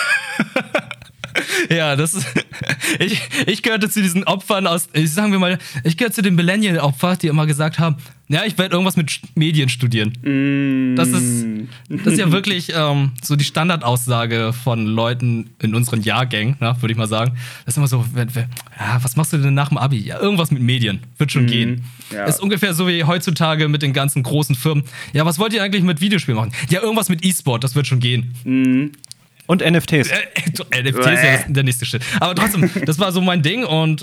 Ja, das ist. Ich gehörte zu diesen Opfern sagen wir mal, ich gehöre zu den Millennial-Opfern, die immer gesagt haben, ja, ich werde irgendwas mit Medien studieren. Das ist ja wirklich so die Standardaussage von Leuten in unseren Jahrgängen, würde ich mal sagen. Das ist immer so, was machst du denn nach dem Abi? Ja, irgendwas mit Medien, wird schon gehen. Ja. Ist ungefähr so wie heutzutage mit den ganzen großen Firmen. Ja, was wollt ihr eigentlich mit Videospielen machen? Ja, irgendwas mit E-Sport, das wird schon gehen. Und NFTs. NFTs ist ja der nächste Shit. Aber trotzdem, das war so mein Ding und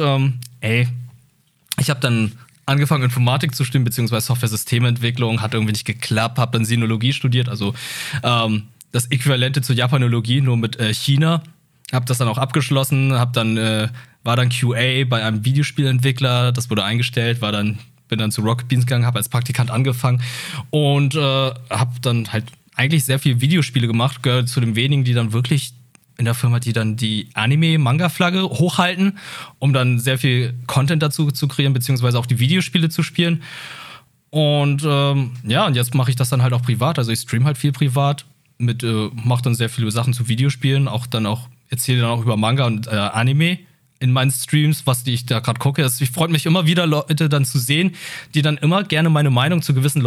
ich habe dann angefangen, Informatik zu studieren, beziehungsweise Software-Systementwicklung, hat irgendwie nicht geklappt, habe dann Sinologie studiert, also das Äquivalente zur Japanologie, nur mit China. Habe das dann auch abgeschlossen, war dann QA bei einem Videospielentwickler, das wurde eingestellt, bin dann zu Rocket Beans gegangen, habe als Praktikant angefangen und habe dann halt eigentlich sehr viel Videospiele gemacht, gehört zu den wenigen, die dann wirklich in der Firma, die dann die Anime-Manga-Flagge hochhalten, um dann sehr viel Content dazu zu kreieren, beziehungsweise auch die Videospiele zu spielen. Und und jetzt mache ich das dann halt auch privat. Also ich streame halt viel privat, mache dann sehr viele Sachen zu Videospielen, erzähle dann auch über Manga und Anime in meinen Streams, was ich da gerade gucke. Ich freue mich immer wieder, Leute dann zu sehen, die dann immer gerne meine Meinung zu gewissen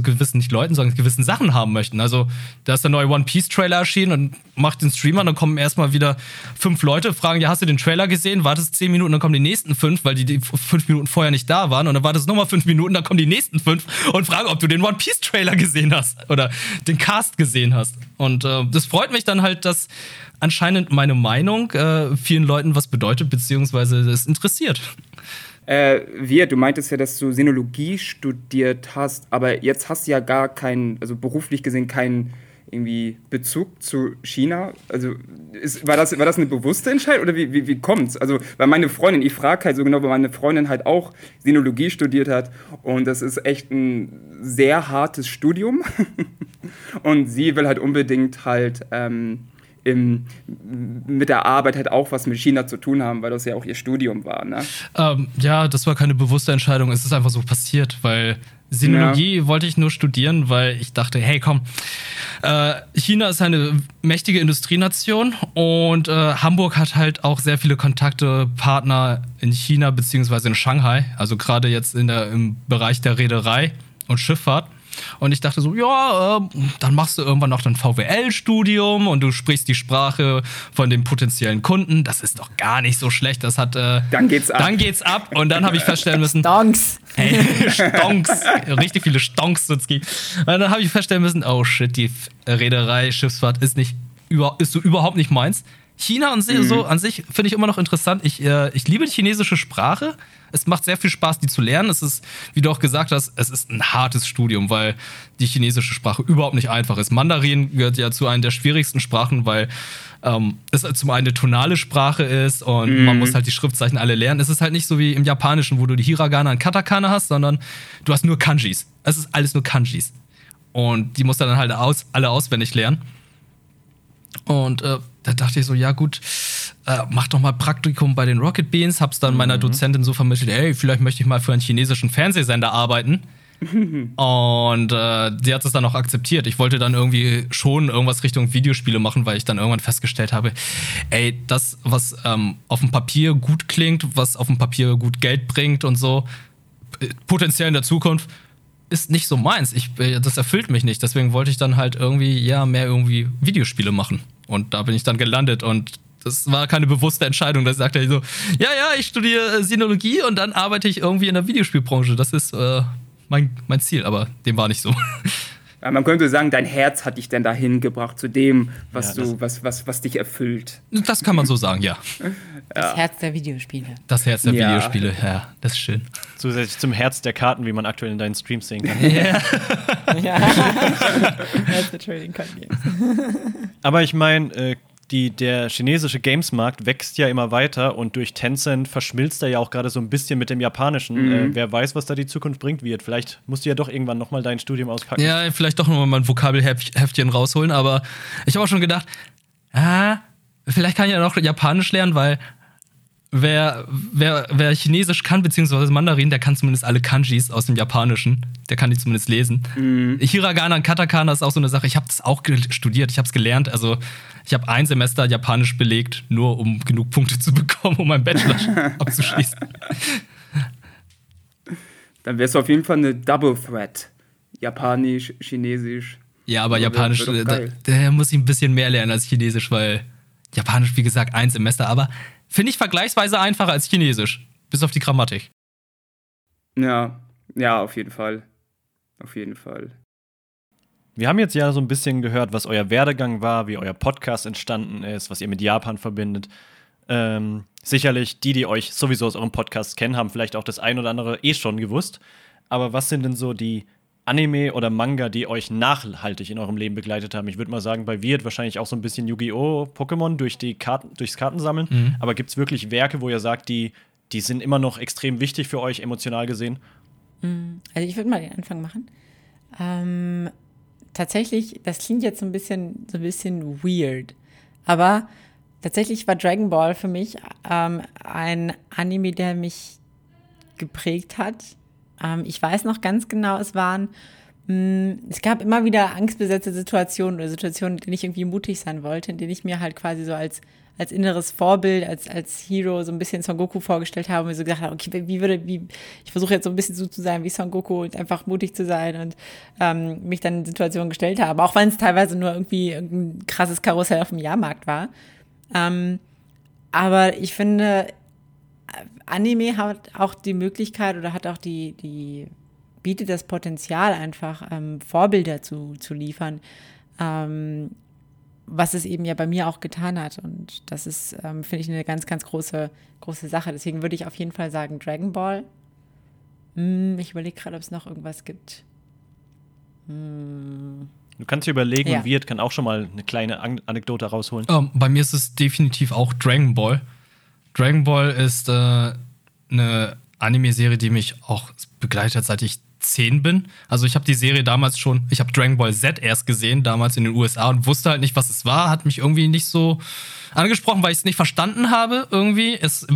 Sachen haben möchten. Also, da ist der neue One-Piece-Trailer erschienen und macht den Streamer, dann kommen erstmal wieder 5 Leute, fragen, ja, hast du den Trailer gesehen? Wartest 10 Minuten, dann kommen die nächsten 5, weil die 5 Minuten vorher nicht da waren. Und dann wartest nochmal 5 Minuten, dann kommen die nächsten 5 und fragen, ob du den One-Piece-Trailer gesehen hast oder den Cast gesehen hast. Und das freut mich dann halt, dass anscheinend meine Meinung vielen Leuten was bedeutet, beziehungsweise es interessiert. Du meintest ja, dass du Sinologie studiert hast, aber jetzt hast du ja gar keinen, also beruflich gesehen, keinen irgendwie Bezug zu China. Also war das eine bewusste Entscheidung oder wie kommt's? Also, weil meine Freundin, ich frage halt so genau, weil meine Freundin halt auch Sinologie studiert hat und das ist echt ein sehr hartes Studium und sie will halt unbedingt halt mit der Arbeit halt auch was mit China zu tun haben, weil das ja auch ihr Studium war, ne? Ja, das war keine bewusste Entscheidung, es ist einfach so passiert, weil Sinologie wollte ich nur studieren, weil ich dachte, hey komm, China ist eine mächtige Industrienation und Hamburg hat halt auch sehr viele Kontakte, Partner in China beziehungsweise in Shanghai, also gerade jetzt im Bereich der Reederei und Schifffahrt. Und ich dachte so, ja, dann machst du irgendwann noch dein VWL-Studium und du sprichst die Sprache von den potenziellen Kunden. Das ist doch gar nicht so schlecht. Das hat dann geht's ab. Und dann habe ich feststellen müssen, Stonks. Hey, Stonks, richtig viele Stonks. Und dann habe ich feststellen müssen, oh shit, die Reederei, Schiffsfahrt ist so überhaupt nicht meins. China an sich finde ich immer noch interessant. Ich liebe die chinesische Sprache. Es macht sehr viel Spaß, die zu lernen. Es ist, wie du auch gesagt hast, es ist ein hartes Studium, weil die chinesische Sprache überhaupt nicht einfach ist. Mandarin gehört ja zu einer der schwierigsten Sprachen, weil es zum einen eine tonale Sprache ist und man muss halt die Schriftzeichen alle lernen. Es ist halt nicht so wie im Japanischen, wo du die Hiragana und Katakana hast, sondern du hast nur Kanjis. Es ist alles nur Kanjis. Und die musst du dann halt alle auswendig lernen. Und da dachte ich so, ja gut, mach doch mal Praktikum bei den Rocket Beans. Hab's dann meiner Dozentin so vermittelt, ey, vielleicht möchte ich mal für einen chinesischen Fernsehsender arbeiten. Und die hat es dann auch akzeptiert. Ich wollte dann irgendwie schon irgendwas Richtung Videospiele machen, weil ich dann irgendwann festgestellt habe, ey, das, was auf dem Papier gut klingt, was auf dem Papier gut Geld bringt und so, potenziell in der Zukunft, ist nicht so meins. Das erfüllt mich nicht. Deswegen wollte ich dann halt mehr Videospiele machen. Und da bin ich dann gelandet und das war keine bewusste Entscheidung. Da sagte ich so, ja, ich studiere Sinologie und dann arbeite ich irgendwie in der Videospielbranche. Das ist mein Ziel, aber dem war nicht so. Ja, man könnte sagen, dein Herz hat dich denn dahin gebracht zu dem, was Ja, was dich erfüllt. Das kann man so sagen, ja. Das Herz der Videospiele. Das Herz der Ja. Videospiele, ja, das ist schön. Zusätzlich zum Herz der Karten, wie man aktuell in deinen Streams sehen kann. Ja. That's the trading card games. Aber ich meine, der chinesische Gamesmarkt wächst ja immer weiter und durch Tencent verschmilzt er ja auch gerade so ein bisschen mit dem japanischen. Wer weiß, was da die Zukunft bringt wird. Vielleicht musst du ja doch irgendwann nochmal dein Studium auspacken. Ja, vielleicht doch nochmal mein Vokabelheftchen rausholen, aber ich habe auch schon gedacht, vielleicht kann ich ja noch Japanisch lernen, weil wer Chinesisch kann, beziehungsweise Mandarin, der kann zumindest alle Kanjis aus dem Japanischen. Der kann die zumindest lesen. Hiragana und Katakana ist auch so eine Sache. Ich habe das auch studiert, ich habe es gelernt. Also ich habe ein Semester Japanisch belegt, nur um genug Punkte zu bekommen, um meinen Bachelor abzuschließen. Dann wärst du auf jeden Fall eine Double Threat. Japanisch, Chinesisch. Ja, aber Also Japanisch, wär doch geil. da muss ich ein bisschen mehr lernen als Chinesisch, weil Japanisch, wie gesagt, ein Semester, aber finde ich vergleichsweise einfacher als Chinesisch. Bis auf die Grammatik. Ja, auf jeden Fall. Auf jeden Fall. Wir haben jetzt ja so ein bisschen gehört, was euer Werdegang war, wie euer Podcast entstanden ist, was ihr mit Japan verbindet. Sicherlich die euch sowieso aus eurem Podcast kennen, haben vielleicht auch das ein oder andere schon gewusst. Aber was sind denn so die Anime oder Manga, die euch nachhaltig in eurem Leben begleitet haben? Ich würde mal sagen, bei Wirt wahrscheinlich auch so ein bisschen Yu-Gi-Oh!, Pokémon durchs Kartensammeln. Aber gibt es wirklich Werke, wo ihr sagt, die sind immer noch extrem wichtig für euch, emotional gesehen? Also ich würde mal den Anfang machen. Tatsächlich, das klingt jetzt so ein bisschen weird, aber tatsächlich war Dragon Ball für mich ein Anime, der mich geprägt hat. Ich weiß noch ganz genau, es gab immer wieder angstbesetzte Situationen oder Situationen, in denen ich irgendwie mutig sein wollte, in denen ich mir halt quasi so als inneres Vorbild, als Hero so ein bisschen Son Goku vorgestellt habe und mir so gedacht habe, okay, ich versuche jetzt so ein bisschen so zu sein wie Son Goku und einfach mutig zu sein und mich dann in Situationen gestellt habe, auch wenn es teilweise nur irgendwie ein krasses Karussell auf dem Jahrmarkt war. Aber ich finde, Anime hat auch die Möglichkeit oder hat auch bietet das Potenzial einfach, Vorbilder zu liefern, was es eben ja bei mir auch getan hat. Und das ist, finde ich, eine ganz, ganz große Sache. Deswegen würde ich auf jeden Fall sagen Dragon Ball. Ich überlege gerade, ob es noch irgendwas gibt. Du kannst dir überlegen, Ja. und Wirt kann auch schon mal eine kleine Anekdote rausholen. Bei mir ist es definitiv auch Dragon Ball. Dragon Ball ist eine Anime-Serie, die mich auch begleitet, seit ich 10 bin. Also ich habe die Serie damals schon, ich habe Dragon Ball Z erst gesehen, damals in den USA und wusste halt nicht, was es war. Hat mich irgendwie nicht so angesprochen, weil ich es nicht verstanden habe irgendwie.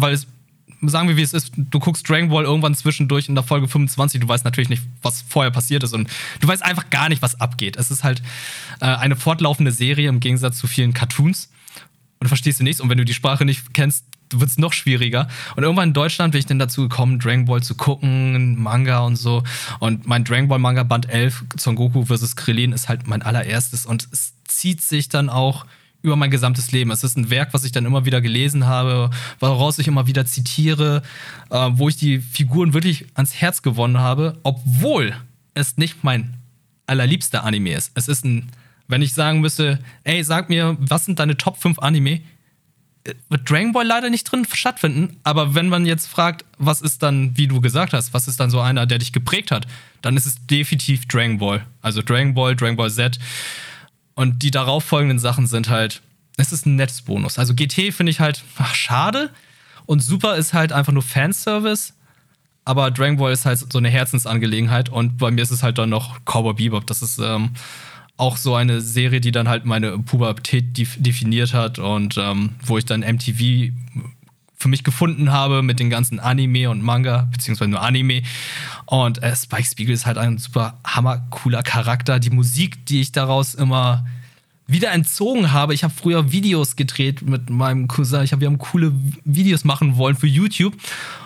Sagen wir, wie es ist, du guckst Dragon Ball irgendwann zwischendurch in der Folge 25, du weißt natürlich nicht, was vorher passiert ist und du weißt einfach gar nicht, was abgeht. Es ist halt eine fortlaufende Serie im Gegensatz zu vielen Cartoons und du verstehst sie nichts und wenn du die Sprache nicht kennst, wird es noch schwieriger. Und irgendwann in Deutschland bin ich dann dazu gekommen, Dragon Ball zu gucken, Manga und so. Und mein Dragon Ball Manga Band 11, Son Goku vs. Krillin, ist halt mein allererstes und es zieht sich dann auch über mein gesamtes Leben. Es ist ein Werk, was ich dann immer wieder gelesen habe, woraus ich immer wieder zitiere, wo ich die Figuren wirklich ans Herz gewonnen habe, obwohl es nicht mein allerliebster Anime ist. Es ist wenn ich sagen müsste, ey, sag mir, was sind deine Top 5 Anime? Wird Dragon Ball leider nicht drin stattfinden, aber wenn man jetzt fragt, was ist dann, wie du gesagt hast, was ist dann so einer, der dich geprägt hat, dann ist es definitiv Dragon Ball. Also Dragon Ball Z. Und die darauf folgenden Sachen sind halt, es ist ein nettes Bonus. Also GT finde ich halt schade und Super ist halt einfach nur Fanservice, aber Dragon Ball ist halt so eine Herzensangelegenheit und bei mir ist es halt dann noch Cowboy Bebop. Das ist auch so eine Serie, die dann halt meine Pubertät definiert hat und wo ich dann MTV für mich gefunden habe mit den ganzen Anime und Manga, beziehungsweise nur Anime. Und Spike Spiegel ist halt ein super hammercooler Charakter. Die Musik, die ich daraus immer wieder entzogen habe. Ich habe früher Videos gedreht mit meinem Cousin. Wir haben coole Videos machen wollen für YouTube.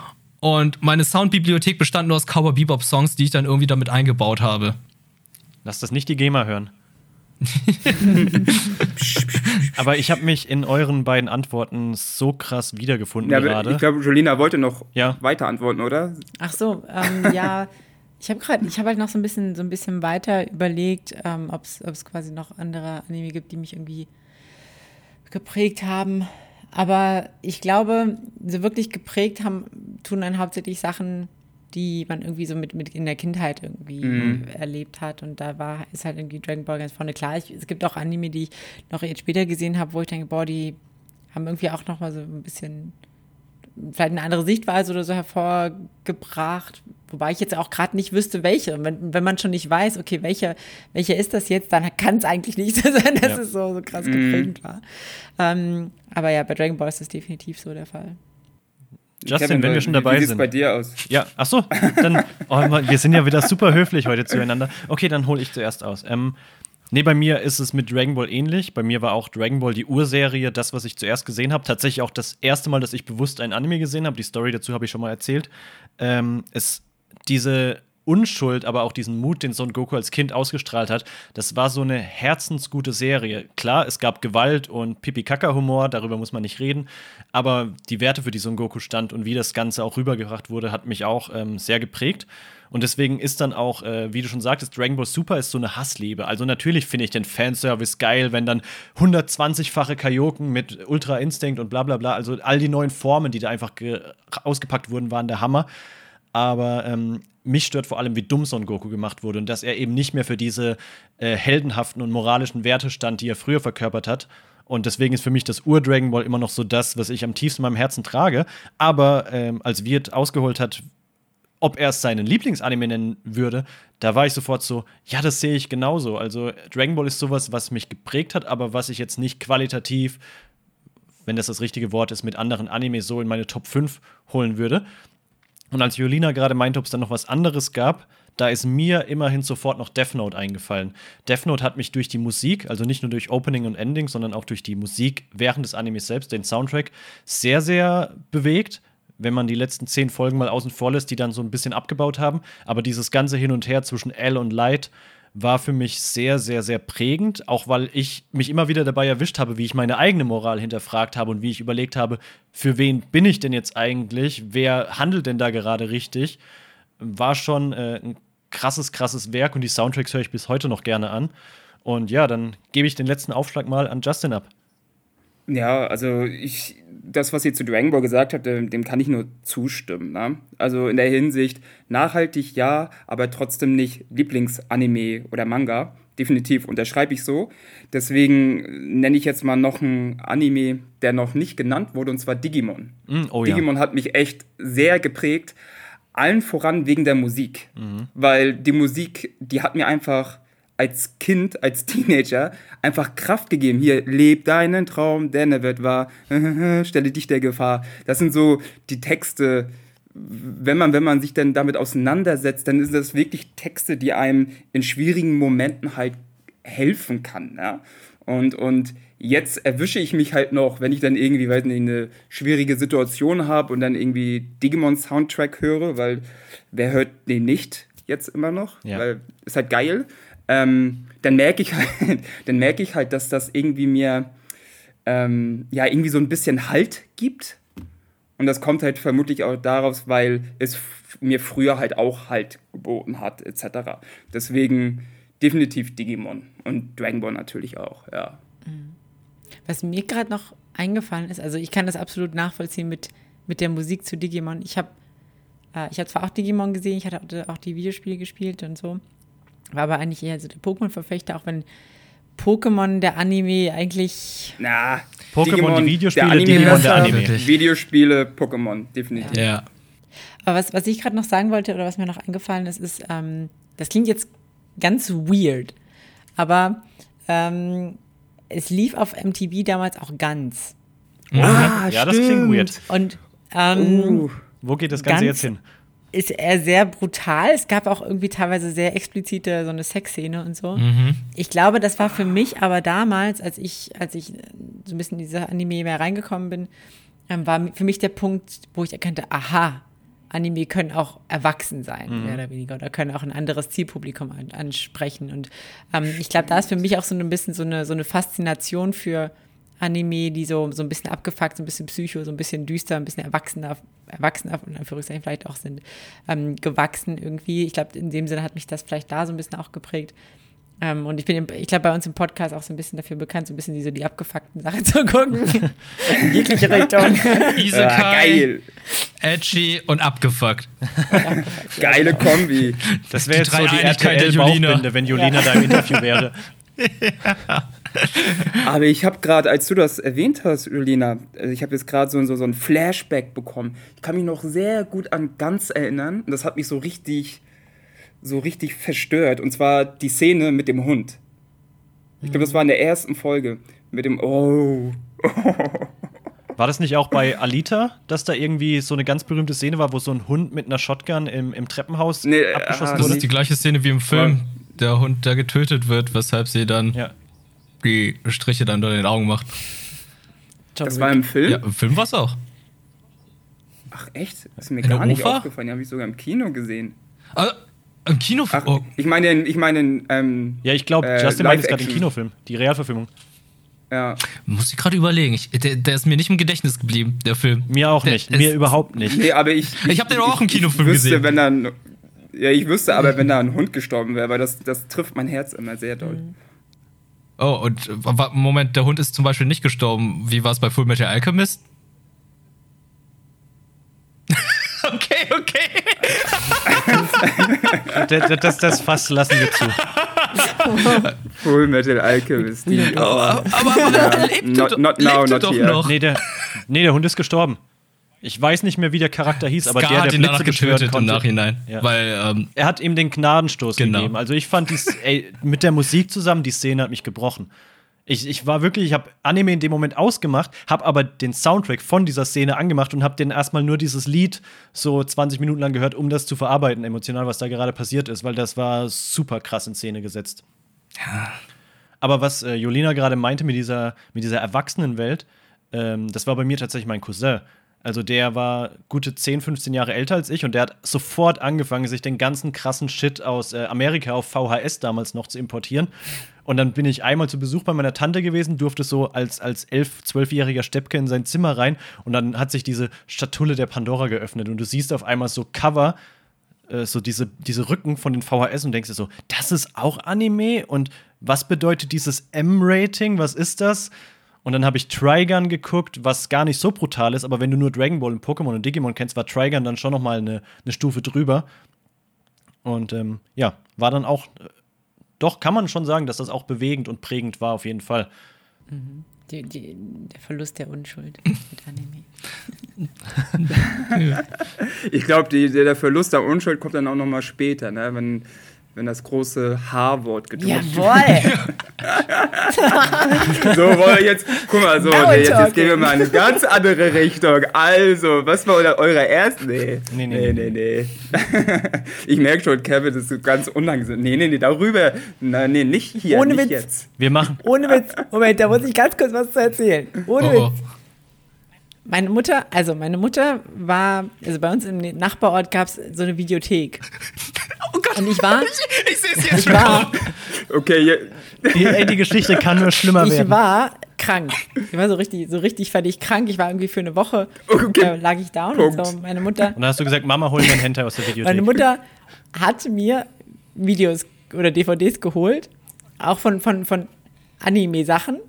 Und meine Soundbibliothek bestand nur aus Cowboy Bebop Songs, die ich dann irgendwie damit eingebaut habe. Lass das nicht die Gamer hören. Aber ich habe mich in euren beiden Antworten so krass wiedergefunden Ja, gerade. ich glaube, Jolina wollte noch Ja. weiter antworten, oder? Ach so, ja, Ich habe halt noch so ein bisschen weiter überlegt, ob es quasi noch andere Anime gibt, die mich irgendwie geprägt haben. Aber ich glaube, so wirklich geprägt tun dann hauptsächlich Sachen, die man irgendwie so mit in der Kindheit irgendwie erlebt hat. Und da ist halt irgendwie Dragon Ball ganz vorne. Klar, es gibt auch Anime, die ich noch jetzt später gesehen habe, wo ich denke, boah, die haben irgendwie auch noch mal so ein bisschen vielleicht eine andere Sichtweise oder so hervorgebracht, wobei ich jetzt auch gerade nicht wüsste, welche. Wenn man schon nicht weiß, okay, welche ist das jetzt, dann kann es eigentlich nicht so sein, dass es so krass geprägt war. Aber ja, bei Dragon Ball ist das definitiv so der Fall. Justin, Kevin, wenn wir schon dabei wie sind. Wie sieht es bei dir aus? Ja, ach so, dann, wir sind ja wieder super höflich heute zueinander. Okay, dann hole ich zuerst aus. Nee, bei mir ist es mit Dragon Ball ähnlich. Bei mir war auch Dragon Ball die Urserie, das, was ich zuerst gesehen habe. Tatsächlich auch das erste Mal, dass ich bewusst ein Anime gesehen habe. Die Story dazu habe ich schon mal erzählt. Diese Unschuld, aber auch diesen Mut, den Son Goku als Kind ausgestrahlt hat, das war so eine herzensgute Serie. Klar, es gab Gewalt und Pipi-Kaka-Humor, darüber muss man nicht reden, aber die Werte, für die Son Goku stand und wie das Ganze auch rübergebracht wurde, hat mich auch sehr geprägt. Und deswegen ist dann auch, wie du schon sagtest, Dragon Ball Super ist so eine Hassliebe. Also natürlich finde ich den Fanservice geil, wenn dann 120-fache Kaioken mit Ultra Instinct und bla bla bla, also all die neuen Formen, die da einfach ausgepackt wurden, waren der Hammer. Aber mich stört vor allem, wie dumm Son Goku gemacht wurde und dass er eben nicht mehr für diese heldenhaften und moralischen Werte stand, die er früher verkörpert hat. Und deswegen ist für mich das Ur-Dragon Ball immer noch so das, was ich am tiefsten in meinem Herzen trage. Aber als Wirt ausgeholt hat, ob er es seinen Lieblingsanime nennen würde, da war ich sofort so, ja, das sehe ich genauso. Also Dragon Ball ist sowas, was mich geprägt hat, aber was ich jetzt nicht qualitativ, wenn das richtige Wort ist, mit anderen Animes so in meine Top 5 holen würde. Und als Jolina gerade meinte, ob es dann noch was anderes gab, da ist mir immerhin sofort noch Death Note eingefallen. Death Note hat mich durch die Musik, also nicht nur durch Opening und Ending, sondern auch durch die Musik während des Animes selbst, den Soundtrack, sehr, sehr bewegt. Wenn man die letzten 10 Folgen mal außen vor lässt, die dann so ein bisschen abgebaut haben. Aber dieses ganze Hin und Her zwischen L und Light war für mich sehr, sehr, sehr prägend. Auch weil ich mich immer wieder dabei erwischt habe, wie ich meine eigene Moral hinterfragt habe und wie ich überlegt habe, für wen bin ich denn jetzt eigentlich? Wer handelt denn da gerade richtig? War schon ein krasses Werk und die Soundtracks höre ich bis heute noch gerne an. Und ja, dann gebe ich den letzten Aufschlag mal an Justin ab. Ja, also das, was ihr zu Dragon Ball gesagt habt, dem kann ich nur zustimmen. Ne? Also in der Hinsicht nachhaltig ja, aber trotzdem nicht Lieblingsanime oder Manga. Definitiv unterschreibe ich so. Deswegen nenne ich jetzt mal noch einen Anime, der noch nicht genannt wurde, und zwar Digimon. Oh ja. Digimon hat mich echt sehr geprägt, allen voran wegen der Musik. Weil die Musik, die hat mir einfach als Kind, als Teenager einfach Kraft gegeben. Hier, leb deinen Traum, denn er wird wahr. Stelle dich der Gefahr. Das sind so die Texte. Wenn man sich dann damit auseinandersetzt, dann sind das wirklich Texte, die einem in schwierigen Momenten halt helfen kann. Ja? Und jetzt erwische ich mich halt noch, wenn ich dann irgendwie, weiß nicht, eine schwierige Situation habe und dann irgendwie Digimon-Soundtrack höre, weil wer hört den nicht jetzt immer noch? Ja. Weil ist halt geil. Dann merke ich halt, dass das irgendwie mir irgendwie so ein bisschen Halt gibt. Und das kommt halt vermutlich auch daraus, weil es mir früher halt auch Halt geboten hat, etc. Deswegen definitiv Digimon und Dragon Ball natürlich auch, ja. Was mir gerade noch eingefallen ist, also ich kann das absolut nachvollziehen mit der Musik zu Digimon. Ich habe zwar auch Digimon gesehen, ich hatte auch die Videospiele gespielt und so. War aber eigentlich eher so der Pokémon-Verfechter, auch wenn Pokémon, der Anime, eigentlich... Na, Pokémon, die Videospiele, der Anime, Digimon, der Anime. Videospiele, Pokémon, definitiv. Ja. Aber was ich gerade noch sagen wollte, oder was mir noch eingefallen ist, das klingt jetzt ganz weird, aber es lief auf MTV damals auch Guns. Ja, das klingt weird. Und Wo geht das Ganze jetzt hin? ist er sehr brutal. Es gab auch irgendwie teilweise sehr explizite so eine Sexszene und so. Ich glaube, das war für mich aber damals, als ich so ein bisschen in diese Anime mehr reingekommen bin, war für mich der Punkt, wo ich erkannte, aha, Anime können auch erwachsen sein, mehr oder weniger, oder können auch ein anderes Zielpublikum ansprechen. Und ich glaube, da ist für mich auch so ein bisschen so eine Faszination für Anime, die so ein bisschen abgefuckt, so ein bisschen psycho, so ein bisschen düster, ein bisschen erwachsener in Anführungszeichen vielleicht auch sind, gewachsen irgendwie. Ich glaube, in dem Sinne hat mich das vielleicht da so ein bisschen auch geprägt. Und ich glaube, bei uns im Podcast auch so ein bisschen dafür bekannt, so ein bisschen die abgefuckten Sachen zu gucken. In jegliche Richtung. Isekai, edgy und abgefuckt. Geile Kombi. Das wäre jetzt so die Dreieinigkeit der Julina. RTL-Bauchbinde, wenn Julina da im Interview wäre. Aber ich habe gerade, als du das erwähnt hast, Julina, ich habe jetzt gerade so ein Flashback bekommen. Ich kann mich noch sehr gut an Guns erinnern. Und das hat mich so richtig verstört. Und zwar die Szene mit dem Hund. Ich glaube, das war in der ersten Folge. Mit dem War das nicht auch bei Alita, dass da irgendwie so eine ganz berühmte Szene war, wo so ein Hund mit einer Shotgun im Treppenhaus abgeschossen Das wurde? ist die gleiche Szene wie im Film. Der Hund, der getötet wird, weshalb sie dann die Striche dann unter den Augen macht. Das war im Film? Ja, im Film war es auch. Ach echt? Das ist mir In gar der nicht Ufer? aufgefallen. Die habe ich sogar im Kino gesehen. Also, im Kino. Ach, ich meine, Ja, ich glaube, Justin meint es gerade den Live-Action. Kinofilm, die Realverfilmung. Ja. Muss ich gerade überlegen. Der ist mir nicht im Gedächtnis geblieben, der Film. Mir auch nicht, mir überhaupt nicht. Nee, aber ich hab den auch im Kinofilm ich wüsste, gesehen. Ich wüsste aber, wenn da ein Hund gestorben wäre, weil das trifft mein Herz immer sehr doll. Oh, und Moment, der Hund ist zum Beispiel nicht gestorben. Wie war es bei Full Metal Alchemist? Okay. Das Fass lassen wir zu. Full Metal Alchemist. Aber er lebt doch here. noch. Nee, der Hund ist gestorben. Ich weiß nicht mehr, wie der Charakter hieß, aber Scar der hat ihn danach Blitze beschwören getötet im konnte. Nachhinein. Ja. Weil, Er hat ihm den Gnadenstoß gegeben. Also ich fand mit der Musik zusammen, die Szene hat mich gebrochen. Ich habe Anime in dem Moment ausgemacht, habe aber den Soundtrack von dieser Szene angemacht und habe den erstmal nur dieses Lied so 20 Minuten lang gehört, um das zu verarbeiten, emotional, was da gerade passiert ist, weil das war super krass in Szene gesetzt. Ja. Aber was Julina gerade meinte mit dieser Erwachsenenwelt, das war bei mir tatsächlich mein Cousin. Also der war gute 10, 15 Jahre älter als ich und der hat sofort angefangen, sich den ganzen krassen Shit aus Amerika auf VHS damals noch zu importieren. Und dann bin ich einmal zu Besuch bei meiner Tante gewesen, durfte so als 11-, 12-jähriger Steppke in sein Zimmer rein und dann hat sich diese Schatulle der Pandora geöffnet und du siehst auf einmal so Cover, so diese Rücken von den VHS und denkst dir so, das ist auch Anime? Und was bedeutet dieses M-Rating? Was ist das? Und dann habe ich Trigun geguckt, was gar nicht so brutal ist, aber wenn du nur Dragon Ball und Pokémon und Digimon kennst, war Trigun dann schon noch mal eine Stufe drüber. Und war dann auch, doch kann man schon sagen, dass das auch bewegend und prägend war, auf jeden Fall. Der Verlust der Unschuld mit Anime. Ich glaube, der Verlust der Unschuld kommt dann auch noch mal später, ne? Wenn das große H-Wort gedrückt wird. Jawohl! So, wollen wir jetzt, guck mal, so, jetzt gehen wir mal in eine ganz andere Richtung. Also, was war eure erste? Nee. Ich merke schon, Kevin, das ist ganz unangenehm. Nee, darüber. Nee, nicht hier, Ohne nicht Witz. jetzt. Wir machen. Ohne Witz. Moment, da muss ich ganz kurz was zu erzählen. Ohne Witz. Meine Mutter war, also bei uns im Nachbarort gab es so eine Videothek. Oh Gott, und ich war. Ich sehe es jetzt schon. Okay, Die Geschichte kann nur schlimmer werden. Ich war krank. Ich war so richtig fertig krank. Ich war irgendwie für eine Woche, lag ich down und so. Meine Mutter. Und dann hast du gesagt, Mama, hol mir ein Hentai aus der Videothek. Meine Mutter hat mir Videos oder DVDs geholt, auch von Anime-Sachen.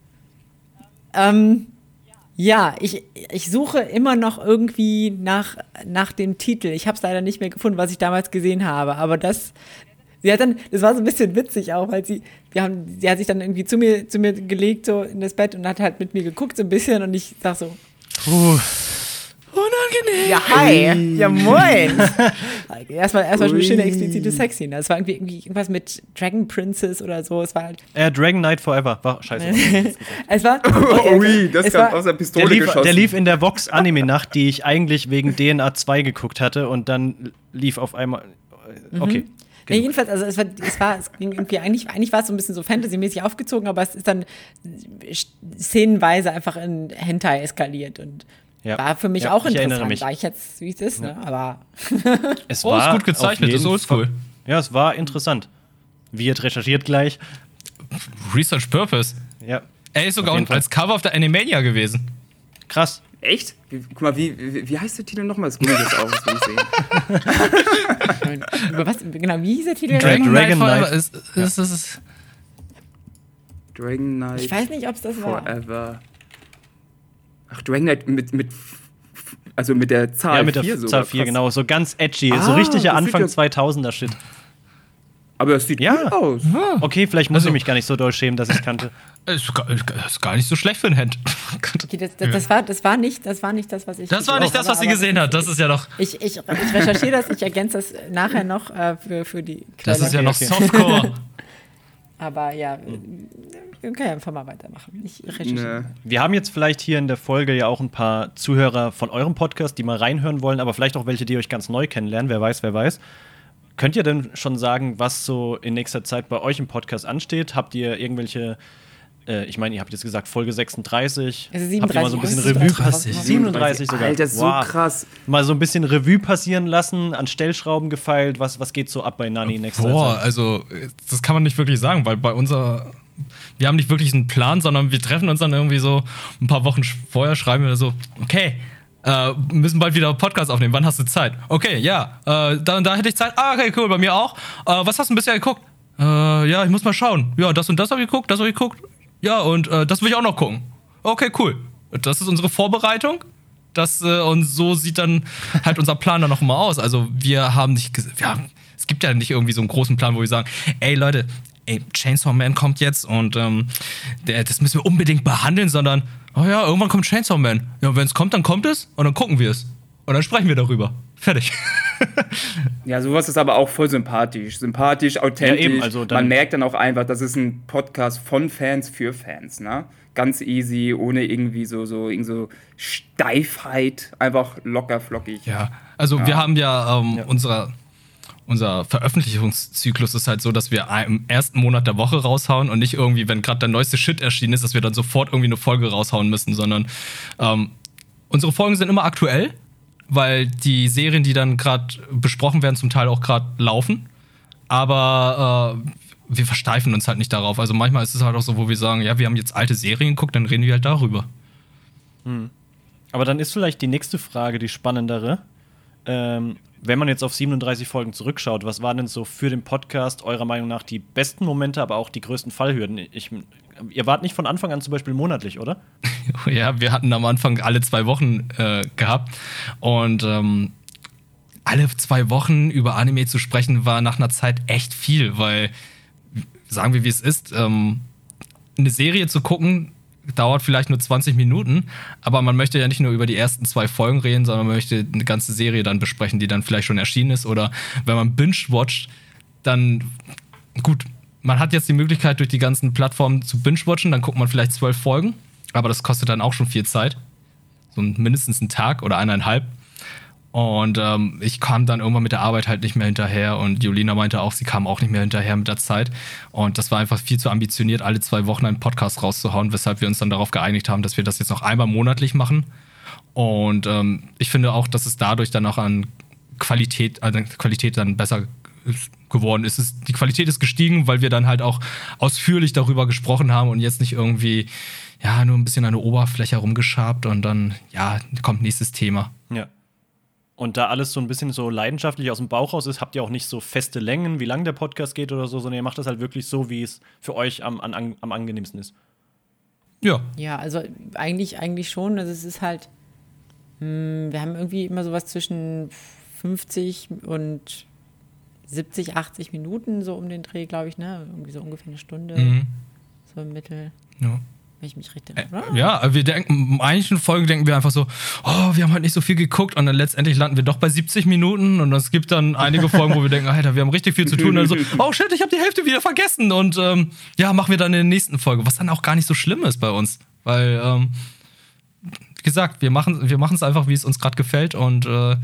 Ja, ich suche immer noch irgendwie nach dem Titel. Ich habe es leider nicht mehr gefunden, was ich damals gesehen habe. Aber das war so ein bisschen witzig auch, weil sie hat sich dann irgendwie zu mir gelegt, so in das Bett und hat halt mit mir geguckt so ein bisschen und ich sag so, unangenehm. Ja, hi. Ja, moin. Erstmal eine schöne explizite Sexszene. Es war irgendwie irgendwas mit Dragon Princess oder so. Es war halt. Dragon Knight Forever. War scheiße. Es war. Das kam aus der Pistole geschossen. Der lief in der Vox Anime-Nacht, die ich eigentlich wegen DNA 2 geguckt hatte und dann lief auf einmal. Okay. Ja, jedenfalls, also es ging irgendwie, eigentlich war es so ein bisschen so Fantasy-mäßig aufgezogen, aber es ist dann szenenweise einfach in Hentai eskaliert und war für mich auch interessant. Sag ich jetzt, wie es ist, ne? Aber es war ist gut gezeichnet, das ist oldschool. Ja, es war interessant. Wirt recherchiert gleich. Research Purpose. Ja. Er ist sogar als Cover auf der Animania gewesen. Krass. Echt? Guck mal, wie heißt der Titel nochmal? Das google ich jetzt auch, das will ich sehen. Über was? Genau, wie hieß der Titel? Dragon Knight Knight. Forever ist Dragon Knight Ich weiß nicht, ob es das war. Forever. Ach, Dragon Knight also mit der Zahl 4. Ja, mit der Zahl 4, genau. So ganz edgy. So richtiger das Anfang sieht ja- 2000er-Shit. Aber das sieht Ja. gut aus. Okay, vielleicht muss ich mich gar nicht so doll schämen, dass ich es kannte. ist gar nicht so schlecht für ein Hand. Okay, das war nicht das, was ich. Das war nicht das, was sie gesehen hat. Das ist ja noch. Ich recherchiere das, ich ergänze das nachher noch für die Quelle. Das ist ja noch okay. Softcore. Aber ja, wir können ja einfach mal weitermachen. Ich recherchiere. Ne. Wir haben jetzt vielleicht hier in der Folge ja auch ein paar Zuhörer von eurem Podcast, die mal reinhören wollen, aber vielleicht auch welche, die euch ganz neu kennenlernen. Wer weiß. Könnt ihr denn schon sagen, was so in nächster Zeit bei euch im Podcast ansteht? Habt ihr irgendwelche, ich meine, ihr habt jetzt gesagt Folge 36. Also 37. Habt ihr mal so ein bisschen Was ist Revue das? passieren? 37 sogar. Alter, so krass. Mal so ein bisschen Revue passieren lassen, an Stellschrauben gefeilt. Was geht so ab bei Nani in nächster Boah, Zeit? also das kann man nicht wirklich sagen, weil wir haben nicht wirklich einen Plan, sondern wir treffen uns dann irgendwie so ein paar Wochen vorher, schreiben wir so, okay, müssen bald wieder einen Podcast aufnehmen, wann hast du Zeit? Okay, ja, da hätte ich Zeit. Ah, okay, cool, bei mir auch. Was hast du bisher geguckt? Ja, ich muss mal schauen. Ja, das und das habe ich geguckt, das habe ich geguckt. Ja, und das will ich auch noch gucken. Okay, cool. Das ist unsere Vorbereitung. Und so sieht dann halt unser Plan dann noch mal aus. Also es gibt ja nicht irgendwie so einen großen Plan, wo wir sagen, ey Leute, Chainsaw Man kommt jetzt und das müssen wir unbedingt behandeln, sondern, oh ja, irgendwann kommt Chainsaw Man. Ja, wenn es kommt, dann kommt es und dann gucken wir es. Und dann sprechen wir darüber. Fertig. Ja, sowas ist aber auch voll sympathisch. Sympathisch, authentisch. Ja, eben, also dann- Man merkt dann auch einfach, das ist ein Podcast von Fans für Fans, ne? Ganz easy, ohne irgendwie so Steifheit, einfach locker flockig. Ja, also wir haben ja, unser Veröffentlichungszyklus ist halt so, dass wir im ersten Monat der Woche raushauen und nicht irgendwie, wenn gerade der neueste Shit erschienen ist, dass wir dann sofort irgendwie eine Folge raushauen müssen, sondern unsere Folgen sind immer aktuell, weil die Serien, die dann gerade besprochen werden, zum Teil auch gerade laufen. Aber wir versteifen uns halt nicht darauf. Also manchmal ist es halt auch so, wo wir sagen, ja, wir haben jetzt alte Serien geguckt, dann reden wir halt darüber. Aber dann ist vielleicht die nächste Frage die spannendere. Wenn man jetzt auf 37 Folgen zurückschaut, was waren denn so für den Podcast eurer Meinung nach die besten Momente, aber auch die größten Fallhürden? Ihr wart nicht von Anfang an zum Beispiel monatlich, oder? Ja, wir hatten am Anfang alle 2 Wochen gehabt und alle 2 Wochen über Anime zu sprechen war nach einer Zeit echt viel, weil, sagen wir wie es ist, eine Serie zu gucken dauert vielleicht nur 20 Minuten, aber man möchte ja nicht nur über die ersten 2 Folgen reden, sondern man möchte eine ganze Serie dann besprechen, die dann vielleicht schon erschienen ist, oder wenn man binge-watcht, dann, gut, man hat jetzt die Möglichkeit, durch die ganzen Plattformen zu binge-watchen, dann guckt man vielleicht 12 Folgen, aber das kostet dann auch schon viel Zeit. So mindestens einen Tag oder 1,5. Und ich kam dann irgendwann mit der Arbeit halt nicht mehr hinterher und Julina meinte auch, sie kam auch nicht mehr hinterher mit der Zeit. Und das war einfach viel zu ambitioniert, alle 2 Wochen einen Podcast rauszuhauen, weshalb wir uns dann darauf geeinigt haben, dass wir das jetzt noch einmal monatlich machen. Und ich finde auch, dass es dadurch dann auch an Qualität dann besser geworden ist. Die Qualität ist gestiegen, weil wir dann halt auch ausführlich darüber gesprochen haben und jetzt nicht irgendwie, ja, nur ein bisschen an der Oberfläche rumgeschabt und dann, ja, kommt nächstes Thema. Ja. Und da alles so ein bisschen so leidenschaftlich aus dem Bauch raus ist, habt ihr auch nicht so feste Längen, wie lang der Podcast geht oder so, sondern ihr macht das halt wirklich so, wie es für euch am angenehmsten ist. Ja. Ja, also eigentlich schon. Also es ist halt, wir haben irgendwie immer sowas zwischen 50 und 70, 80 Minuten so um den Dreh, glaube ich, ne? Irgendwie so ungefähr eine Stunde, so im Mittel. Ja. Wenn ich mich richtig erinnere. Ja, wir denken, in manchen Folgen denken wir einfach so, oh, wir haben halt nicht so viel geguckt und dann letztendlich landen wir doch bei 70 Minuten und es gibt dann einige Folgen, wo wir denken, Alter, wir haben richtig viel zu tun und dann so, oh shit, ich habe die Hälfte wieder vergessen und ja, machen wir dann in der nächsten Folge, was dann auch gar nicht so schlimm ist bei uns, weil, wie gesagt, wir machen es einfach, wie es uns gerade gefällt und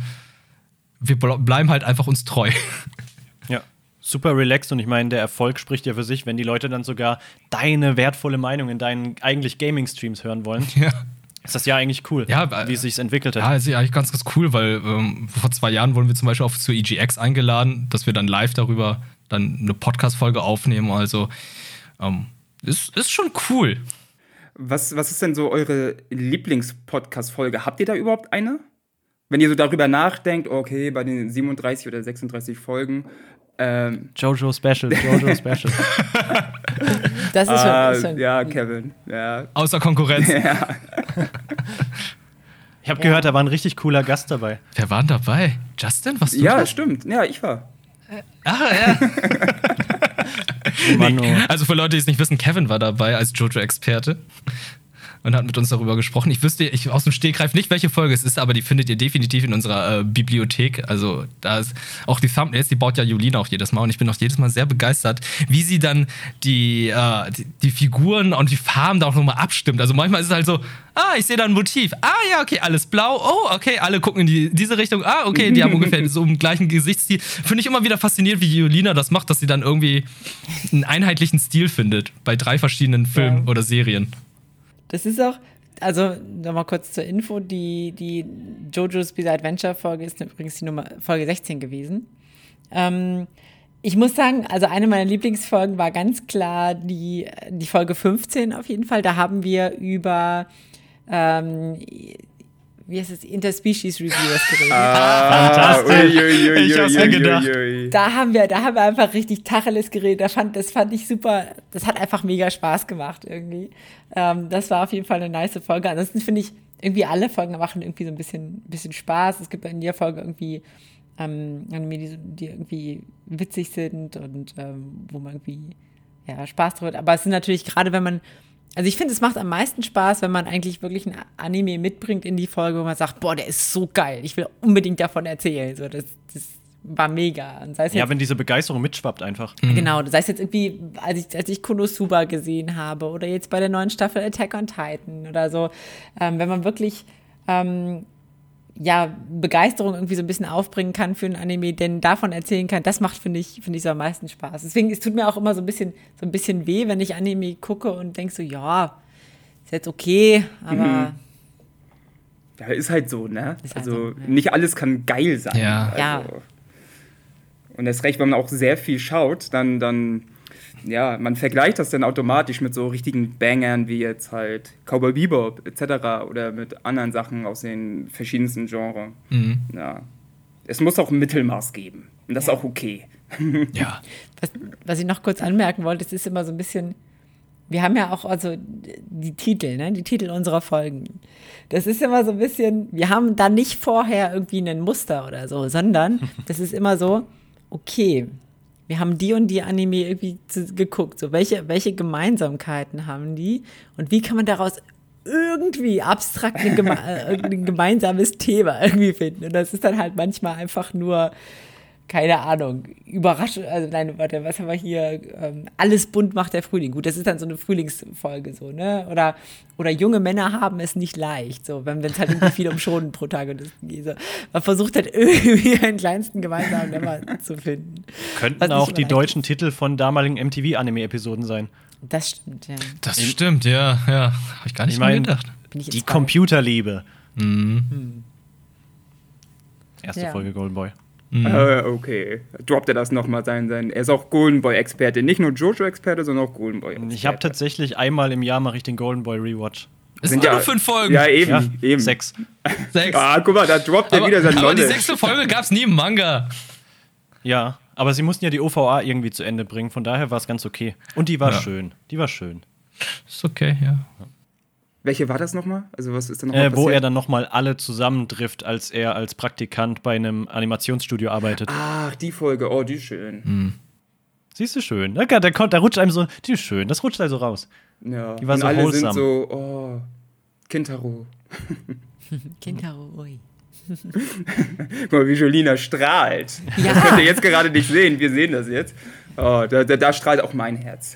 wir bleiben halt einfach uns treu. Ja. Super relaxed und ich meine, der Erfolg spricht ja für sich, wenn die Leute dann sogar deine wertvolle Meinung in deinen eigentlich Gaming-Streams hören wollen. Ja. Ist das ja eigentlich cool, ja, wie es sich entwickelt hat. Ja, ist ja eigentlich ganz cool, weil vor 2 Jahren wurden wir zum Beispiel auch zur EGX eingeladen, dass wir dann live darüber dann eine Podcast-Folge aufnehmen. Also ist schon cool. Was ist denn so eure Lieblings-Podcast-Folge? Habt ihr da überhaupt eine? Wenn ihr so darüber nachdenkt, okay, bei den 37 oder 36 Folgen. Jojo Special, Jojo Special. Das ist schon. Ja, Kevin. Ja. Außer Konkurrenz. Ja. Ich habe gehört, da war ein richtig cooler Gast dabei. Wer war denn dabei? Justin? Was du Ja, das? stimmt. Ja, ich war. Ah, ja. Mano. Also für Leute, die es nicht wissen, Kevin war dabei als Jojo-Experte und hat mit uns darüber gesprochen. Ich wüsste aus dem Stegreif nicht, welche Folge es ist, aber die findet ihr definitiv in unserer Bibliothek. Also da ist auch die Thumbnails, die baut ja Julina auch jedes Mal und ich bin auch jedes Mal sehr begeistert, wie sie dann die Figuren und die Farben da auch nochmal abstimmt. Also manchmal ist es halt so, ich sehe da ein Motiv. Ja, okay, alles blau. Oh, okay, alle gucken in diese Richtung. Okay, die haben ungefähr so einen gleichen Gesichtsstil. Finde ich immer wieder faszinierend, wie Julina das macht, dass sie dann irgendwie einen einheitlichen Stil findet bei 3 verschiedenen Filmen oder Serien. Das ist auch, also nochmal kurz zur Info, die JoJo's Bizarre Adventure Folge ist übrigens die Folge 16 gewesen. Ich muss sagen, also eine meiner Lieblingsfolgen war ganz klar die Folge 15 auf jeden Fall. Da haben wir über wie heißt es, Interspecies Reviewers geredet. Fantastisch. Ich hab's mir gedacht. Da haben wir einfach richtig Tacheles geredet. Das fand ich super. Das hat einfach mega Spaß gemacht irgendwie. Das war auf jeden Fall eine nice Folge. Ansonsten finde ich, irgendwie alle Folgen machen irgendwie so ein bisschen Spaß. Es gibt in jeder Folge irgendwie Anime, die irgendwie witzig sind und wo man irgendwie Spaß drüber hat. Aber es sind natürlich gerade, wenn man also ich finde, es macht am meisten Spaß, wenn man eigentlich wirklich ein Anime mitbringt in die Folge, wo man sagt, boah, der ist so geil, ich will unbedingt davon erzählen. So, das war mega. Und sei es wenn diese Begeisterung mitschwappt einfach. Genau, sei es jetzt irgendwie, als ich Konosuba gesehen habe oder jetzt bei der neuen Staffel Attack on Titan oder so, wenn man wirklich Begeisterung irgendwie so ein bisschen aufbringen kann für ein Anime, denn davon erzählen kann, das macht, finde ich so am meisten Spaß. Deswegen, es tut mir auch immer so ein bisschen weh, wenn ich Anime gucke und denke so, ja, ist jetzt okay, aber Ja, ist halt so, ne? Ist halt Also so, ja. nicht alles kann geil sein. Ja. Also. Ja. Und erst recht, wenn man auch sehr viel schaut, dann man vergleicht das dann automatisch mit so richtigen Bangern wie jetzt halt Cowboy Bebop etc. oder mit anderen Sachen aus den verschiedensten Genres. Mhm. Ja. Es muss auch ein Mittelmaß geben. Und das ist auch okay. Ja. was ich noch kurz anmerken wollte, es ist immer so ein bisschen, wir haben ja auch also die Titel, ne? Die Titel unserer Folgen. Das ist immer so ein bisschen, wir haben da nicht vorher irgendwie ein Muster oder so, sondern das ist immer so, okay, wir haben die und die Anime irgendwie geguckt. So, welche Gemeinsamkeiten haben die? Und wie kann man daraus irgendwie abstrakt ein gemeinsames Thema irgendwie finden? Und das ist dann halt manchmal einfach nur, keine Ahnung, Überraschung. Also nein, warte, was haben wir hier? Alles bunt macht der Frühling. Gut, das ist dann so eine Frühlingsfolge so, ne? Oder junge Männer haben es nicht leicht, so, wenn es halt irgendwie viel um Shonen-Protagonisten geht. So. Man versucht halt irgendwie einen kleinsten gemeinsamen Nenner zu finden. Könnten auch die deutschen Titel von damaligen MTV-Anime-Episoden sein. Das stimmt, ja. Das stimmt, ja. Habe ich gar nicht dran gedacht. Bin ich jetzt Die bei. Computerliebe. Mhm. Erste Folge Golden Boy. Okay. Droppt er das nochmal sein. Er ist auch Golden Boy-Experte. Nicht nur Jojo-Experte, sondern auch Golden Boy-Experte. Ich habe tatsächlich einmal im Jahr mache ich den Golden Boy Rewatch. Es sind nur 5 Folgen. Ja, eben. Ja, eben. 6. 6. Guck mal, da droppt er wieder sein Aber die Knowledge. 6. Folge gab es nie im Manga. Ja, aber sie mussten ja die OVA irgendwie zu Ende bringen, von daher war es ganz okay. Und die war schön. Die war schön. Ist okay, ja. Welche war das nochmal? Also, was ist da nochmal Wo er passiert? dann nochmal alle zusammentrifft, als er als Praktikant bei einem Animationsstudio arbeitet. Ach, die Folge. Oh, die ist schön. Siehst du schön. Da rutscht einem so, die ist schön, das rutscht also raus. Ja. Die war Und so alle wholesome. sind so, oh, Kintaro. Kintaro, ui. Guck mal, wie Jolina strahlt. Ja. Das könnt ihr jetzt gerade nicht sehen. Wir sehen das jetzt. Oh, da strahlt auch mein Herz.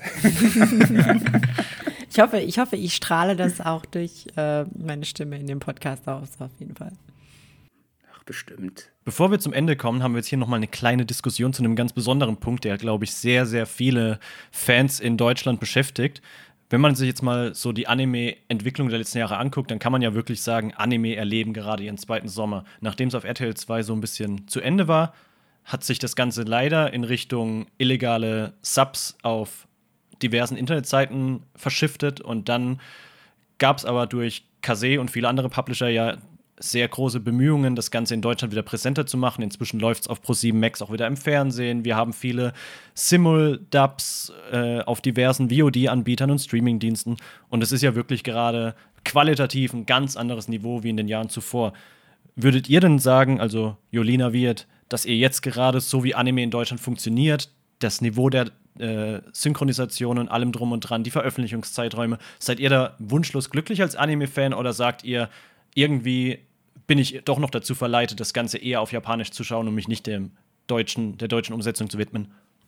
Ich hoffe, ich strahle das auch durch meine Stimme in dem Podcast aus, auf jeden Fall. Ach, bestimmt. Bevor wir zum Ende kommen, haben wir jetzt hier nochmal eine kleine Diskussion zu einem ganz besonderen Punkt, der, glaube ich, sehr, sehr viele Fans in Deutschland beschäftigt. Wenn man sich jetzt mal so die Anime-Entwicklung der letzten Jahre anguckt, dann kann man ja wirklich sagen, Anime erleben gerade ihren zweiten Sommer. Nachdem es auf RTL 2 so ein bisschen zu Ende war, hat sich das Ganze leider in Richtung illegale Subs auf diversen Internetseiten verschiftet und dann gab es aber durch Kase und viele andere Publisher ja sehr große Bemühungen, das Ganze in Deutschland wieder präsenter zu machen. Inzwischen läuft es auf Pro7 Max auch wieder im Fernsehen. Wir haben viele Simul-Dubs auf diversen VOD-Anbietern und Streamingdiensten. Und es ist ja wirklich gerade qualitativ ein ganz anderes Niveau wie in den Jahren zuvor. Würdet ihr denn sagen, also Jolina, Wirt, dass ihr jetzt gerade, so wie Anime in Deutschland funktioniert, das Niveau der Synchronisation und allem drum und dran, die Veröffentlichungszeiträume, seid ihr da wunschlos glücklich als Anime-Fan oder sagt ihr, irgendwie bin ich doch noch dazu verleitet, das Ganze eher auf Japanisch zu schauen und mich nicht der deutschen Umsetzung zu widmen?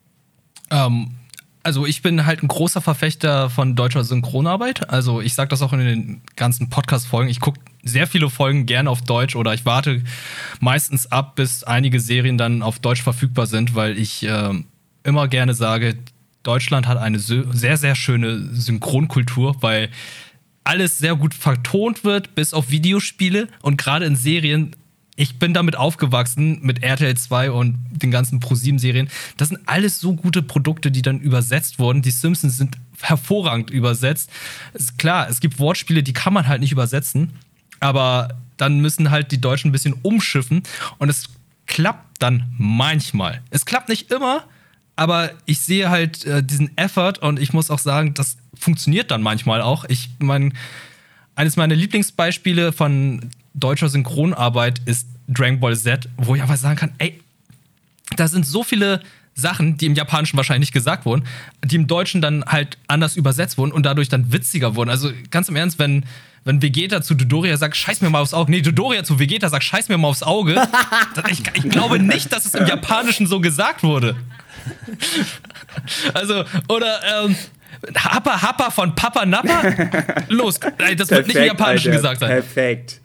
Also ich bin halt ein großer Verfechter von deutscher Synchronarbeit. Also ich sage das auch in den ganzen Podcast-Folgen. Ich gucke sehr viele Folgen gerne auf Deutsch oder ich warte meistens ab, bis einige Serien dann auf Deutsch verfügbar sind, weil ich immer gerne sage, Deutschland hat eine sehr, sehr schöne Synchronkultur, weil alles sehr gut vertont wird, bis auf Videospiele und gerade in Serien. Ich bin damit aufgewachsen, mit RTL 2 und den ganzen Pro7-Serien. Das sind alles so gute Produkte, die dann übersetzt wurden. Die Simpsons sind hervorragend übersetzt. Ist klar, es gibt Wortspiele, die kann man halt nicht übersetzen. Aber dann müssen halt die Deutschen ein bisschen umschiffen. Und es klappt dann manchmal. Es klappt nicht immer, aber ich sehe halt diesen Effort. Und ich muss auch sagen, das funktioniert dann manchmal auch. Eines meiner Lieblingsbeispiele von deutscher Synchronarbeit ist Dragon Ball Z, wo ich aber sagen kann, ey, da sind so viele Sachen, die im Japanischen wahrscheinlich nicht gesagt wurden, die im Deutschen dann halt anders übersetzt wurden und dadurch dann witziger wurden. Also ganz im Ernst, wenn Vegeta zu Dodoria sagt, scheiß mir mal aufs Auge. Nee, Dodoria zu Vegeta sagt, scheiß mir mal aufs Auge. Ich glaube nicht, dass es im Japanischen so gesagt wurde. Also, oder Happa Happa von Papa Nappa? Los, das wird nicht im Japanischen Alter, gesagt sein. Perfekt.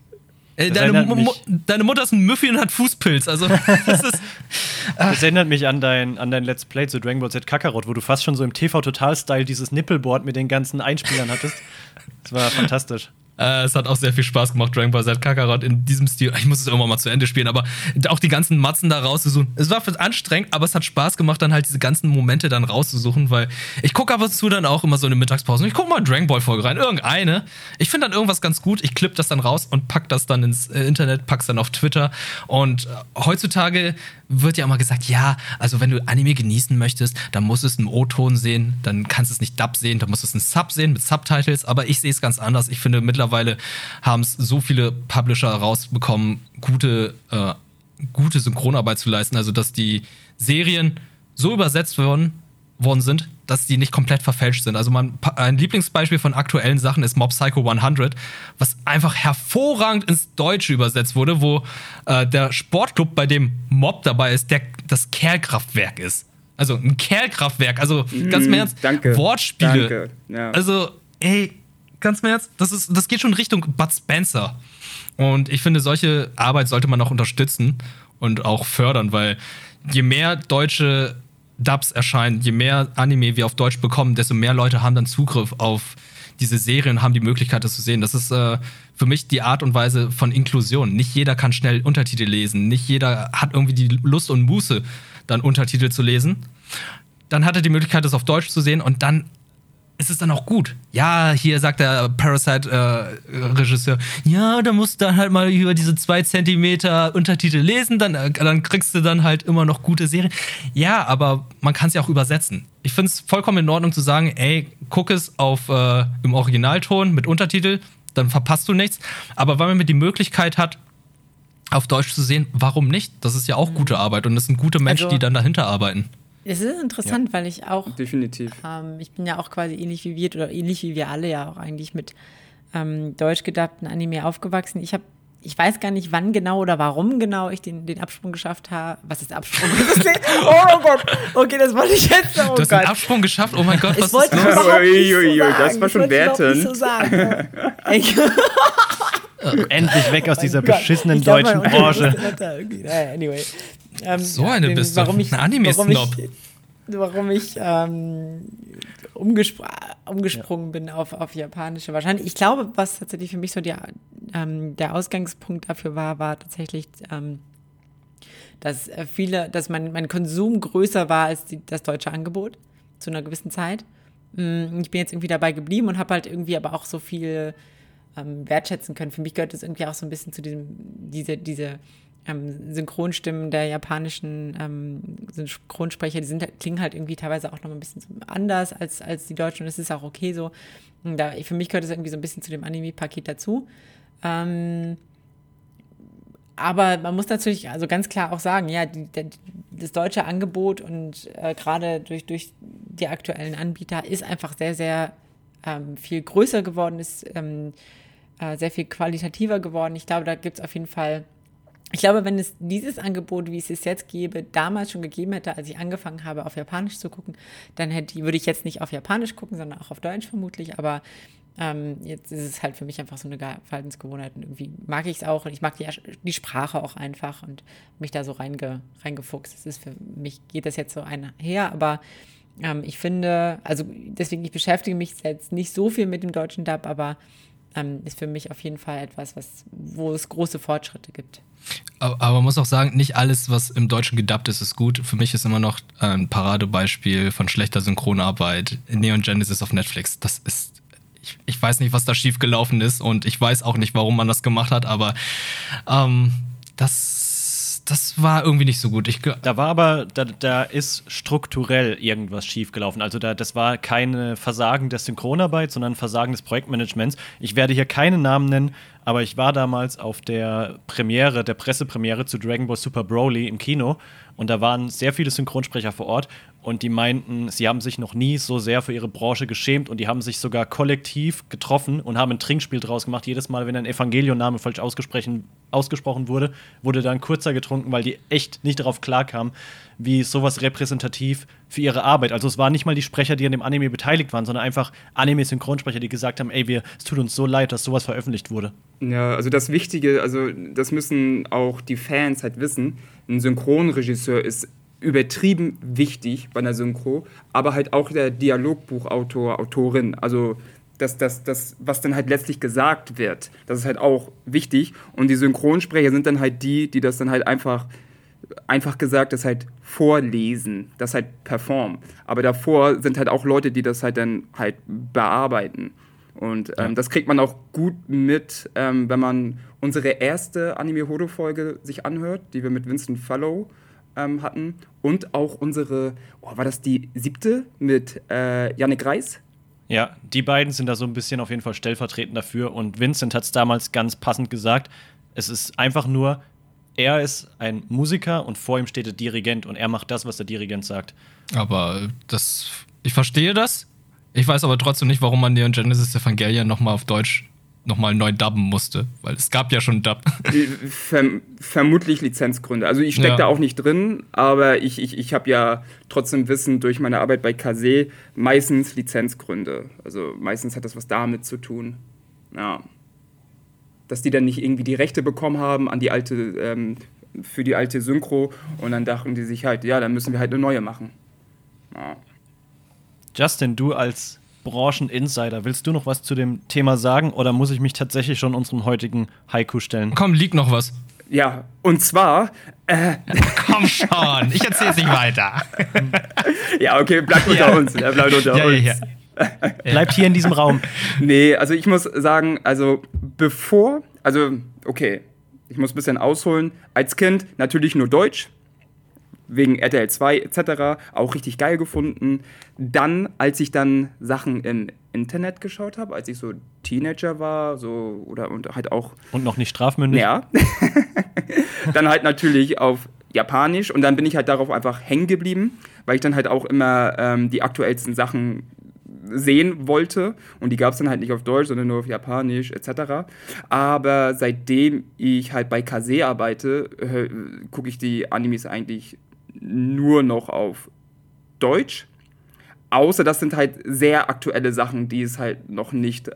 Deine Mutter ist ein Müffi und hat Fußpilz. Also, das ist. Das erinnert mich an dein Let's Play zu Dragon Ball Z Kakarot, wo du fast schon so im TV-Total-Style dieses Nippelboard mit den ganzen Einspielern hattest. Das war fantastisch. Es hat auch sehr viel Spaß gemacht, Dragon Ball Z Kakarot in diesem Stil. Ich muss es irgendwann mal zu Ende spielen, aber auch die ganzen Matzen da rauszusuchen. Es war anstrengend, aber es hat Spaß gemacht, dann halt diese ganzen Momente dann rauszusuchen, weil ich gucke ab und zu dann auch immer so eine Mittagspause und ich gucke mal Dragon Ball Folge rein, irgendeine. Ich finde dann irgendwas ganz gut, ich klipp das dann raus und pack das dann ins Internet, pack's dann auf Twitter und heutzutage wird ja immer gesagt, ja, also wenn du Anime genießen möchtest, dann musst du es im O-Ton sehen, dann kannst du es nicht Dub sehen, dann musst du es in Sub sehen mit Subtitles, aber ich sehe es ganz anders. Ich finde, mittlerweile haben es so viele Publisher rausbekommen, gute Synchronarbeit zu leisten, also dass die Serien so übersetzt worden sind, dass die nicht komplett verfälscht sind. Also ein Lieblingsbeispiel von aktuellen Sachen ist Mob Psycho 100, was einfach hervorragend ins Deutsche übersetzt wurde, wo der Sportclub, bei dem Mob dabei ist, das Kerlkraftwerk ist. Also ein Kerlkraftwerk, also ganz im Ernst, danke. Wortspiele. Danke. Ja. Also, ey, ganz im Ernst, das geht schon Richtung Bud Spencer. Und ich finde, solche Arbeit sollte man auch unterstützen und auch fördern, weil je mehr deutsche Dubs erscheinen, je mehr Anime wir auf Deutsch bekommen, desto mehr Leute haben dann Zugriff auf diese Serien und haben die Möglichkeit, das zu sehen. Das ist für mich die Art und Weise von Inklusion. Nicht jeder kann schnell Untertitel lesen. Nicht jeder hat irgendwie die Lust und Muße, dann Untertitel zu lesen. Dann hat er die Möglichkeit, das auf Deutsch zu sehen und dann ist es dann auch gut. Ja, hier sagt der Parasite-Regisseur, ja, da musst du dann halt mal über diese 2 Zentimeter Untertitel lesen, dann kriegst du dann halt immer noch gute Serien. Ja, aber man kann es ja auch übersetzen. Ich finde es vollkommen in Ordnung zu sagen, ey, guck es im Originalton mit Untertitel, dann verpasst du nichts. Aber weil man die Möglichkeit hat, auf Deutsch zu sehen, warum nicht? Das ist ja auch gute Arbeit und das sind gute Menschen, Also, die dann dahinter arbeiten. Es ist interessant, weil ich auch, Definitiv. ich bin ja auch quasi ähnlich wie wir oder ähnlich wie wir alle ja auch eigentlich mit deutsch gedubbten Anime aufgewachsen. Ich weiß gar nicht, wann genau oder warum genau ich den Absprung geschafft habe. Was ist der Absprung? Oh Gott, okay, das wollte ich jetzt. Oh Du hast Gott. den Absprung geschafft? Oh mein Gott, Ich was wollte ist los? überhaupt nicht so Uiuiui, sagen. das war schon Ich wollte überhaupt wertend. nicht so sagen. Endlich weg aus dieser Gott, beschissenen ich glaub, deutschen mein Branche. Unterbewusstsein hat da irgendwie- naja, anyway. So eine bist du. Warum ich, Ein Anime-Snob. warum ich umgesprungen bin auf Japanische. Wahrscheinlich, ich glaube, was tatsächlich für mich so der Ausgangspunkt dafür war tatsächlich, dass mein Konsum größer war als das deutsche Angebot zu einer gewissen Zeit. Ich bin jetzt irgendwie dabei geblieben und habe halt irgendwie aber auch so viel wertschätzen können. Für mich gehört das irgendwie auch so ein bisschen zu diese Synchronstimmen der japanischen Synchronsprecher, klingen halt irgendwie teilweise auch noch ein bisschen so anders als die deutschen, und das ist auch okay so. Und für mich gehört das irgendwie so ein bisschen zu dem Anime-Paket dazu. Aber man muss natürlich also ganz klar auch sagen, ja, das deutsche Angebot und gerade durch die aktuellen Anbieter ist einfach sehr, sehr viel größer geworden, ist sehr viel qualitativer geworden. Ich glaube, da gibt es auf jeden Fall, ich glaube, wenn es dieses Angebot, wie es jetzt gäbe, damals schon gegeben hätte, als ich angefangen habe, auf Japanisch zu gucken, dann würde ich jetzt nicht auf Japanisch gucken, sondern auch auf Deutsch vermutlich, aber jetzt ist es halt für mich einfach so eine Verhaltensgewohnheit und irgendwie mag ich es auch und ich mag die Sprache auch einfach und mich da so reingefuchst. Das ist für mich, geht das jetzt so einher, aber ich finde, also deswegen, ich beschäftige mich jetzt nicht so viel mit dem deutschen Dub, aber ist für mich auf jeden Fall etwas, wo es große Fortschritte gibt. Aber man muss auch sagen, nicht alles, was im Deutschen gedubbt ist, ist gut. Für mich ist immer noch ein Paradebeispiel von schlechter Synchronarbeit Neon Genesis auf Netflix. Das ist, ich weiß nicht, was da schiefgelaufen ist und ich weiß auch nicht, warum man das gemacht hat, aber das war irgendwie nicht so gut. Da ist strukturell irgendwas schiefgelaufen. Also das war keine Versagen der Synchronarbeit, sondern ein Versagen des Projektmanagements. Ich werde hier keinen Namen nennen, aber ich war damals auf der Pressepremiere zu Dragon Ball Super Broly im Kino und da waren sehr viele Synchronsprecher vor Ort und die meinten, sie haben sich noch nie so sehr für ihre Branche geschämt und die haben sich sogar kollektiv getroffen und haben ein Trinkspiel draus gemacht. Jedes Mal, wenn ein Evangelion-Name falsch ausgesprochen wurde, wurde dann kurzer getrunken, weil die echt nicht darauf klarkamen, wie sowas repräsentativ für ihre Arbeit. Also es waren nicht mal die Sprecher, die an dem Anime beteiligt waren, sondern einfach Anime-Synchronsprecher, die gesagt haben, es tut uns so leid, dass sowas veröffentlicht wurde. Ja, also das Wichtige, also das müssen auch die Fans halt wissen, ein Synchronregisseur ist übertrieben wichtig bei einer Synchro, aber halt auch der Dialogbuchautor, Autorin, also das, was dann halt letztlich gesagt wird, das ist halt auch wichtig und die Synchronsprecher sind dann halt die das dann halt einfach gesagt, das halt vorlesen, das halt performen, aber davor sind halt auch Leute, die das halt dann halt bearbeiten. Und das kriegt man auch gut mit, wenn man unsere erste Anime-Hodo-Folge sich anhört, die wir mit Vincent Fallow hatten. Und auch unsere, war das die 7. mit Jannik Reis? Ja, die beiden sind da so ein bisschen auf jeden Fall stellvertretend dafür. Und Vincent hat es damals ganz passend gesagt. Es ist einfach nur, er ist ein Musiker und vor ihm steht der Dirigent. Und er macht das, was der Dirigent sagt. Aber ich verstehe das. Ich weiß aber trotzdem nicht, warum man Neon Genesis Evangelion nochmal auf Deutsch nochmal neu dubben musste. Weil es gab ja schon Dub. Vermutlich Lizenzgründe. Also ich stecke da auch nicht drin, aber ich habe ja trotzdem Wissen durch meine Arbeit bei Kase meistens Lizenzgründe. Also meistens hat das was damit zu tun. Ja. Dass die dann nicht irgendwie die Rechte bekommen haben an die alte, für die alte Synchro und dann dachten die sich halt, ja, dann müssen wir halt eine neue machen. Ja. Justin, du als Brancheninsider, willst du noch was zu dem Thema sagen oder muss ich mich tatsächlich schon unserem heutigen Haiku stellen? Komm, liegt noch was. Ja, und zwar komm schon, ich erzähl's nicht weiter. Ja, okay, bleibt unter uns. Bleibt unter uns. Ja. Bleibt hier in diesem Raum. Nee, also ich muss sagen, okay, ich muss ein bisschen ausholen. Als Kind natürlich nur Deutsch, wegen RTL 2 etc. auch richtig geil gefunden. Dann, als ich dann Sachen im Internet geschaut habe, als ich so Teenager war, und halt auch... Und noch nicht strafmündig? Ja. Dann halt natürlich auf Japanisch und dann bin ich halt darauf einfach hängen geblieben, weil ich dann halt auch immer die aktuellsten Sachen sehen wollte und die gab es dann halt nicht auf Deutsch, sondern nur auf Japanisch etc. Aber seitdem ich halt bei Kase arbeite, gucke ich die Animes eigentlich nur noch auf Deutsch. Außer das sind halt sehr aktuelle Sachen, die es halt noch nicht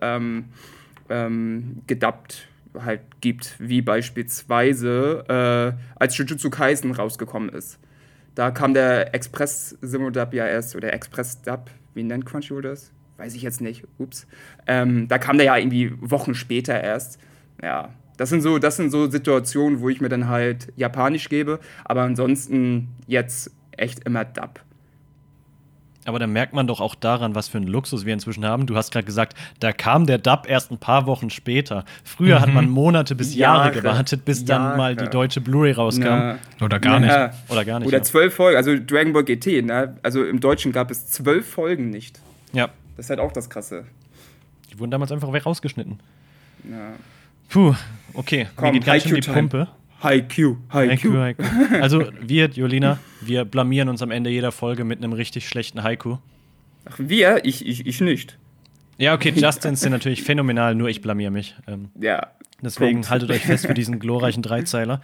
gedubbt halt gibt, wie beispielsweise als Jujutsu Kaisen rausgekommen ist. Da kam der Express-Simodub ja erst, oder Express-Dub, wie nennt Crunchyroll das? Weiß ich jetzt nicht, ups. Da kam der ja irgendwie Wochen später erst. Ja, das sind so Situationen, wo ich mir dann halt Japanisch gebe, aber ansonsten jetzt echt immer Dub. Aber da merkt man doch auch daran, was für einen Luxus wir inzwischen haben. Du hast gerade gesagt, da kam der Dub erst ein paar Wochen später. Früher hat man Monate bis Jahre gewartet, bis dann mal die deutsche Blu-ray rauskam. Oder gar nicht. Oder gar nicht. Oder 12 Folgen, also Dragon Ball GT, ne? Also im Deutschen gab es 12 Folgen nicht. Ja. Das ist halt auch das Krasse. Die wurden damals einfach rausgeschnitten. Ja. Puh, okay. Komm, Mir geht ganz schön die Haiku-Time. Pumpe. Haiku. Also wir, Jolina, wir blamieren uns am Ende jeder Folge mit einem richtig schlechten Haiku. Ach, wir? Ich nicht. Ja, okay, Justins sind natürlich phänomenal, nur ich blamier mich. Ja. Deswegen Punkt. haltet euch fest für diesen glorreichen Dreizeiler.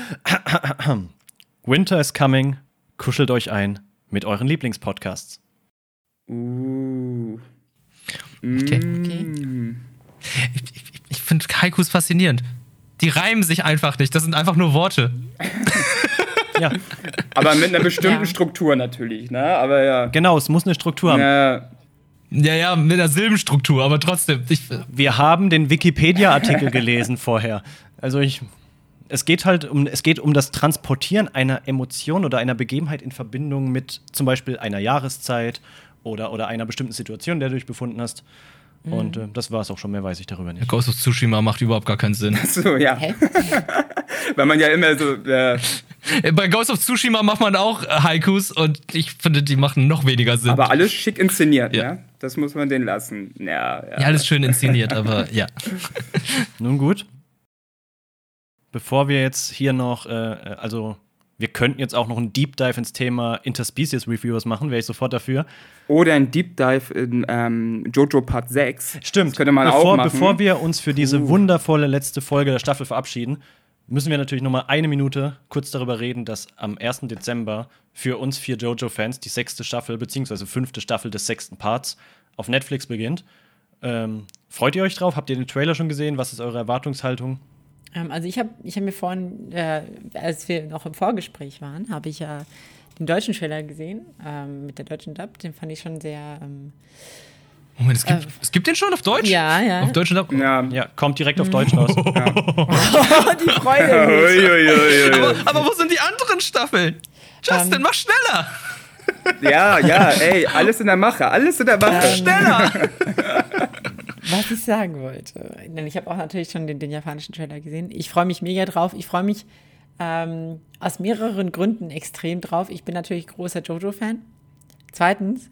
Winter is coming, kuschelt euch ein mit euren Lieblingspodcasts. Okay. Okay. Ich finde Haikus faszinierend. Die reimen sich einfach nicht, das sind einfach nur Worte. Ja, Aber mit einer bestimmten Ja. Struktur natürlich, ne? Aber ja. genau, es muss eine Struktur haben. Ja. Ja, mit einer Silbenstruktur, aber trotzdem. Wir haben den Wikipedia-Artikel gelesen vorher. Also es geht um das Transportieren einer Emotion oder einer Begebenheit in Verbindung mit zum Beispiel einer Jahreszeit oder einer bestimmten Situation, in der du dich befunden hast. Und das war es auch schon, mehr weiß ich darüber nicht. Ghost of Tsushima macht überhaupt gar keinen Sinn. So, ja. Hä? Weil man ja immer so. Bei Ghost of Tsushima macht man auch Haikus und ich finde, die machen noch weniger Sinn. Aber alles schick inszeniert, Ja. ne? Das muss man denen lassen. Ja. Ja, alles schön inszeniert, aber ja. Nun gut. Bevor wir jetzt hier noch, wir könnten jetzt auch noch einen Deep Dive ins Thema Interspecies Reviewers machen, wäre ich sofort dafür. Oder ein Deep Dive in Jojo Part 6. Stimmt. Das könnte man auch machen. Bevor wir uns für diese wundervolle letzte Folge der Staffel verabschieden, müssen wir natürlich noch mal eine Minute kurz darüber reden, dass am 1. Dezember für uns 4 JoJo-Fans die 6. Staffel bzw. 5. Staffel des 6. Parts auf Netflix beginnt. Freut ihr euch drauf? Habt ihr den Trailer schon gesehen? Was ist eure Erwartungshaltung? Also ich hab mir vorhin, als wir noch im Vorgespräch waren, habe ich ja den deutschen Trailer gesehen, mit der deutschen Dub. Den fand ich schon sehr. Moment, es gibt den schon auf Deutsch? Ja. Auf Deutsch und Ja. Ja, kommt direkt auf Deutsch raus. Die Freude. aber wo sind die anderen Staffeln? Justin, mach schneller! Ja, ey, alles in der Mache. Schneller! Was ich sagen wollte. Denn ich habe auch natürlich schon den japanischen Trailer gesehen. Ich freue mich mega drauf. Ich freue mich aus mehreren Gründen extrem drauf. Ich bin natürlich großer JoJo-Fan. Zweitens,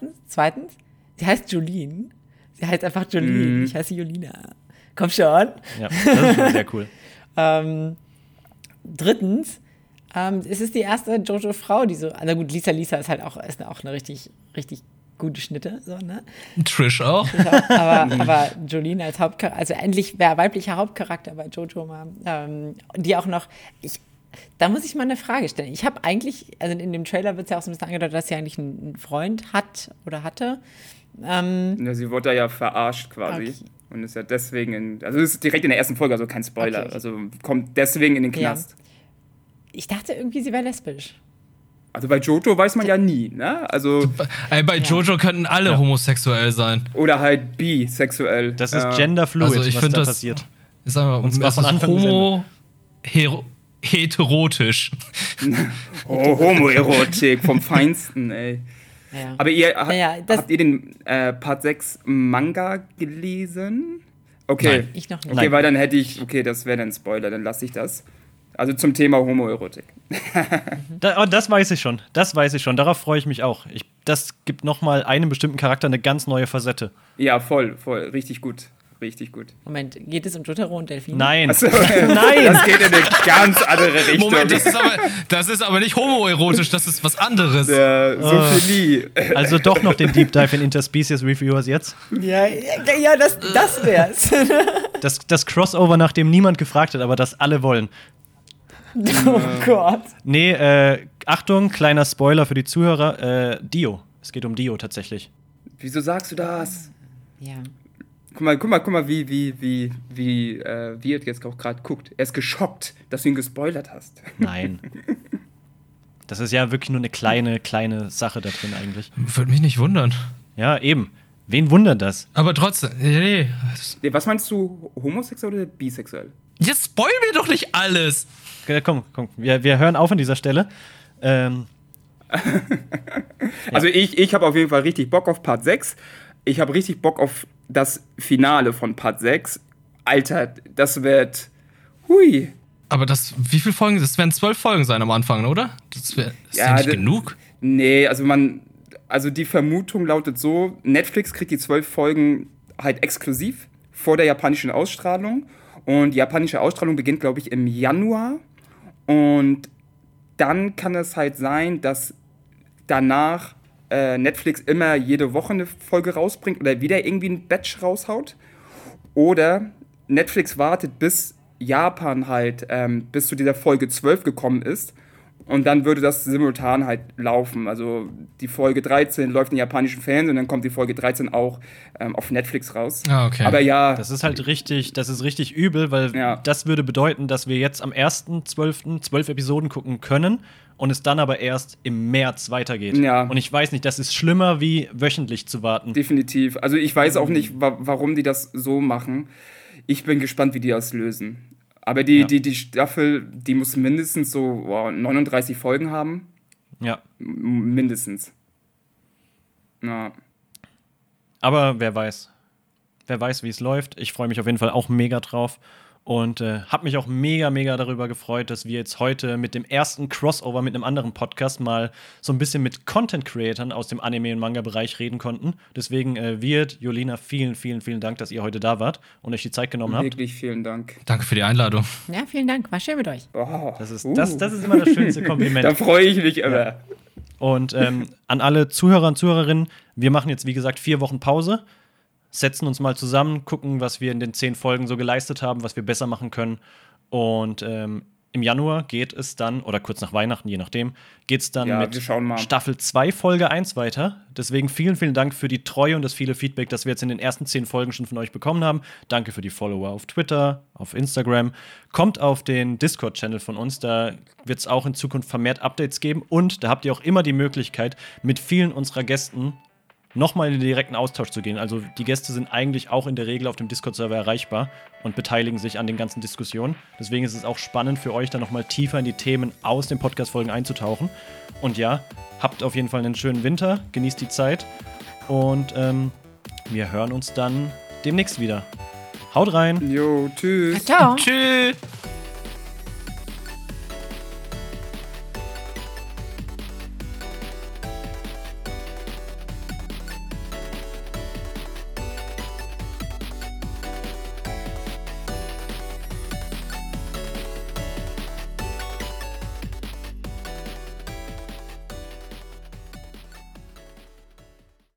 sie heißt Jolene. Sie heißt einfach Jolene. Ich heiße Jolina. Komm schon. Ja, das ist schon sehr cool. Drittens, es ist die erste JoJo-Frau, die so. Also gut, Lisa ist halt auch eine richtig, richtig gute Schnitte. So, ne? Trish auch. Aber Jolene als Hauptcharakter, also endlich weiblicher Hauptcharakter bei JoJo mal, die auch noch. Da muss ich mal eine Frage stellen. Ich habe eigentlich, also in dem Trailer wird es ja auch so ein bisschen angedeutet, dass sie eigentlich einen Freund hat oder hatte. Ja, sie wurde da ja verarscht quasi. Okay. Und ist ja deswegen also das ist direkt in der ersten Folge, also kein Spoiler. Okay. Also kommt deswegen in den Knast. Ich dachte irgendwie, sie wäre lesbisch. Also bei Jojo weiß man ja nie, ne? Also, Bei Jojo könnten alle homosexuell sein. oder halt bisexuell. Das ist genderfluid, Also ich was finde da das passiert. Ist aber, Und zwar es von ist Anfang bis heterotisch. Oh, Homoerotik vom Feinsten, ey. Ja. Aber ihr das- habt ihr den Part 6 Manga gelesen? Okay. Nein. Ich noch nicht. Okay, Nein. weil dann hätte ich, das wäre dann Spoiler, dann lasse ich das. Also zum Thema Homoerotik. Das weiß ich schon. Darauf freue ich mich auch. Das gibt noch mal einem bestimmten Charakter eine ganz neue Facette. Ja, voll. Richtig gut. Moment, geht es um Jotaro und Delfine? Nein. Achso, Nein. das geht in eine ganz andere Richtung. Moment, das ist aber nicht homoerotisch, das ist was anderes. Sophie. Also doch noch den Deep Dive in Interspecies Reviewers jetzt. Ja, das wär's. Das Crossover, nach dem niemand gefragt hat, aber das alle wollen. Oh Gott. Nee, Achtung, kleiner Spoiler für die Zuhörer. Dio. Es geht um Dio tatsächlich. Wieso sagst du das? Ja. Guck mal, wie Wirt jetzt auch gerade guckt. Er ist geschockt, dass du ihn gespoilert hast. Nein. Das ist ja wirklich nur eine kleine Sache da drin eigentlich. Würde mich nicht wundern. Ja, eben. Wen wundert das? Aber trotzdem, nee. Nee, was meinst du, homosexuell oder bisexuell? Jetzt spoil mir doch nicht alles. Komm. Wir hören auf an dieser Stelle. Also ich habe auf jeden Fall richtig Bock auf Part 6. Ich habe richtig Bock auf das Finale von Part 6. Alter, das wird... Hui. Aber wie viele Folgen? Das werden 12 Folgen sein am Anfang, oder? Das ist ja nicht genug. Nee, also die Vermutung lautet so, Netflix kriegt die 12 Folgen halt exklusiv vor der japanischen Ausstrahlung. Und die japanische Ausstrahlung beginnt, glaube ich, im Januar. Und dann kann es halt sein, dass danach Netflix immer jede Woche eine Folge rausbringt oder wieder irgendwie ein Batch raushaut. Oder Netflix wartet, bis Japan halt bis zu dieser Folge 12 gekommen ist. Und dann würde das simultan halt laufen. Also die Folge 13 läuft in japanischen Fernsehen und dann kommt die Folge 13 auch auf Netflix raus. Ah, okay. Aber ja. Das ist halt richtig übel, weil das würde bedeuten, dass wir jetzt am 1.12. 12 Episoden gucken können und es dann aber erst im März weitergeht. Ja. Und ich weiß nicht, das ist schlimmer, wie wöchentlich zu warten. Definitiv. Also ich weiß auch nicht, warum die das so machen. Ich bin gespannt, wie die das lösen. Aber die Staffel, die muss mindestens so 39 Folgen haben. Ja. Mindestens. Ja. Aber wer weiß. Wer weiß, wie es läuft. Ich freue mich auf jeden Fall auch mega drauf. Und habe mich auch mega darüber gefreut, dass wir jetzt heute mit dem ersten Crossover mit einem anderen Podcast mal so ein bisschen mit Content-Creatern aus dem Anime- und Manga-Bereich reden konnten. Deswegen, Wirt, Jolina, vielen Dank, dass ihr heute da wart und euch die Zeit genommen habt. Wirklich vielen Dank. Danke für die Einladung. Ja, vielen Dank. War schön mit euch. Oh, Das ist immer das schönste Kompliment. Da freue ich mich immer. Ja. Und an alle Zuhörer und Zuhörerinnen, wir machen jetzt, wie gesagt, 4 Wochen Pause. Setzen uns mal zusammen, gucken, was wir in den 10 Folgen so geleistet haben, was wir besser machen können. Und im Januar geht es dann, oder kurz nach Weihnachten, je nachdem, geht es dann mit Staffel 2, Folge 1 weiter. Deswegen vielen Dank für die Treue und das viele Feedback, das wir jetzt in den ersten 10 Folgen schon von euch bekommen haben. Danke für die Follower auf Twitter, auf Instagram. Kommt auf den Discord-Channel von uns, da wird es auch in Zukunft vermehrt Updates geben. Und da habt ihr auch immer die Möglichkeit, mit vielen unserer Gästen nochmal in den direkten Austausch zu gehen. Also die Gäste sind eigentlich auch in der Regel auf dem Discord-Server erreichbar und beteiligen sich an den ganzen Diskussionen. Deswegen ist es auch spannend für euch, da nochmal tiefer in die Themen aus den Podcast-Folgen einzutauchen. Und ja, habt auf jeden Fall einen schönen Winter, genießt die Zeit und wir hören uns dann demnächst wieder. Haut rein! Jo, tschüss. Ciao. Tschüss.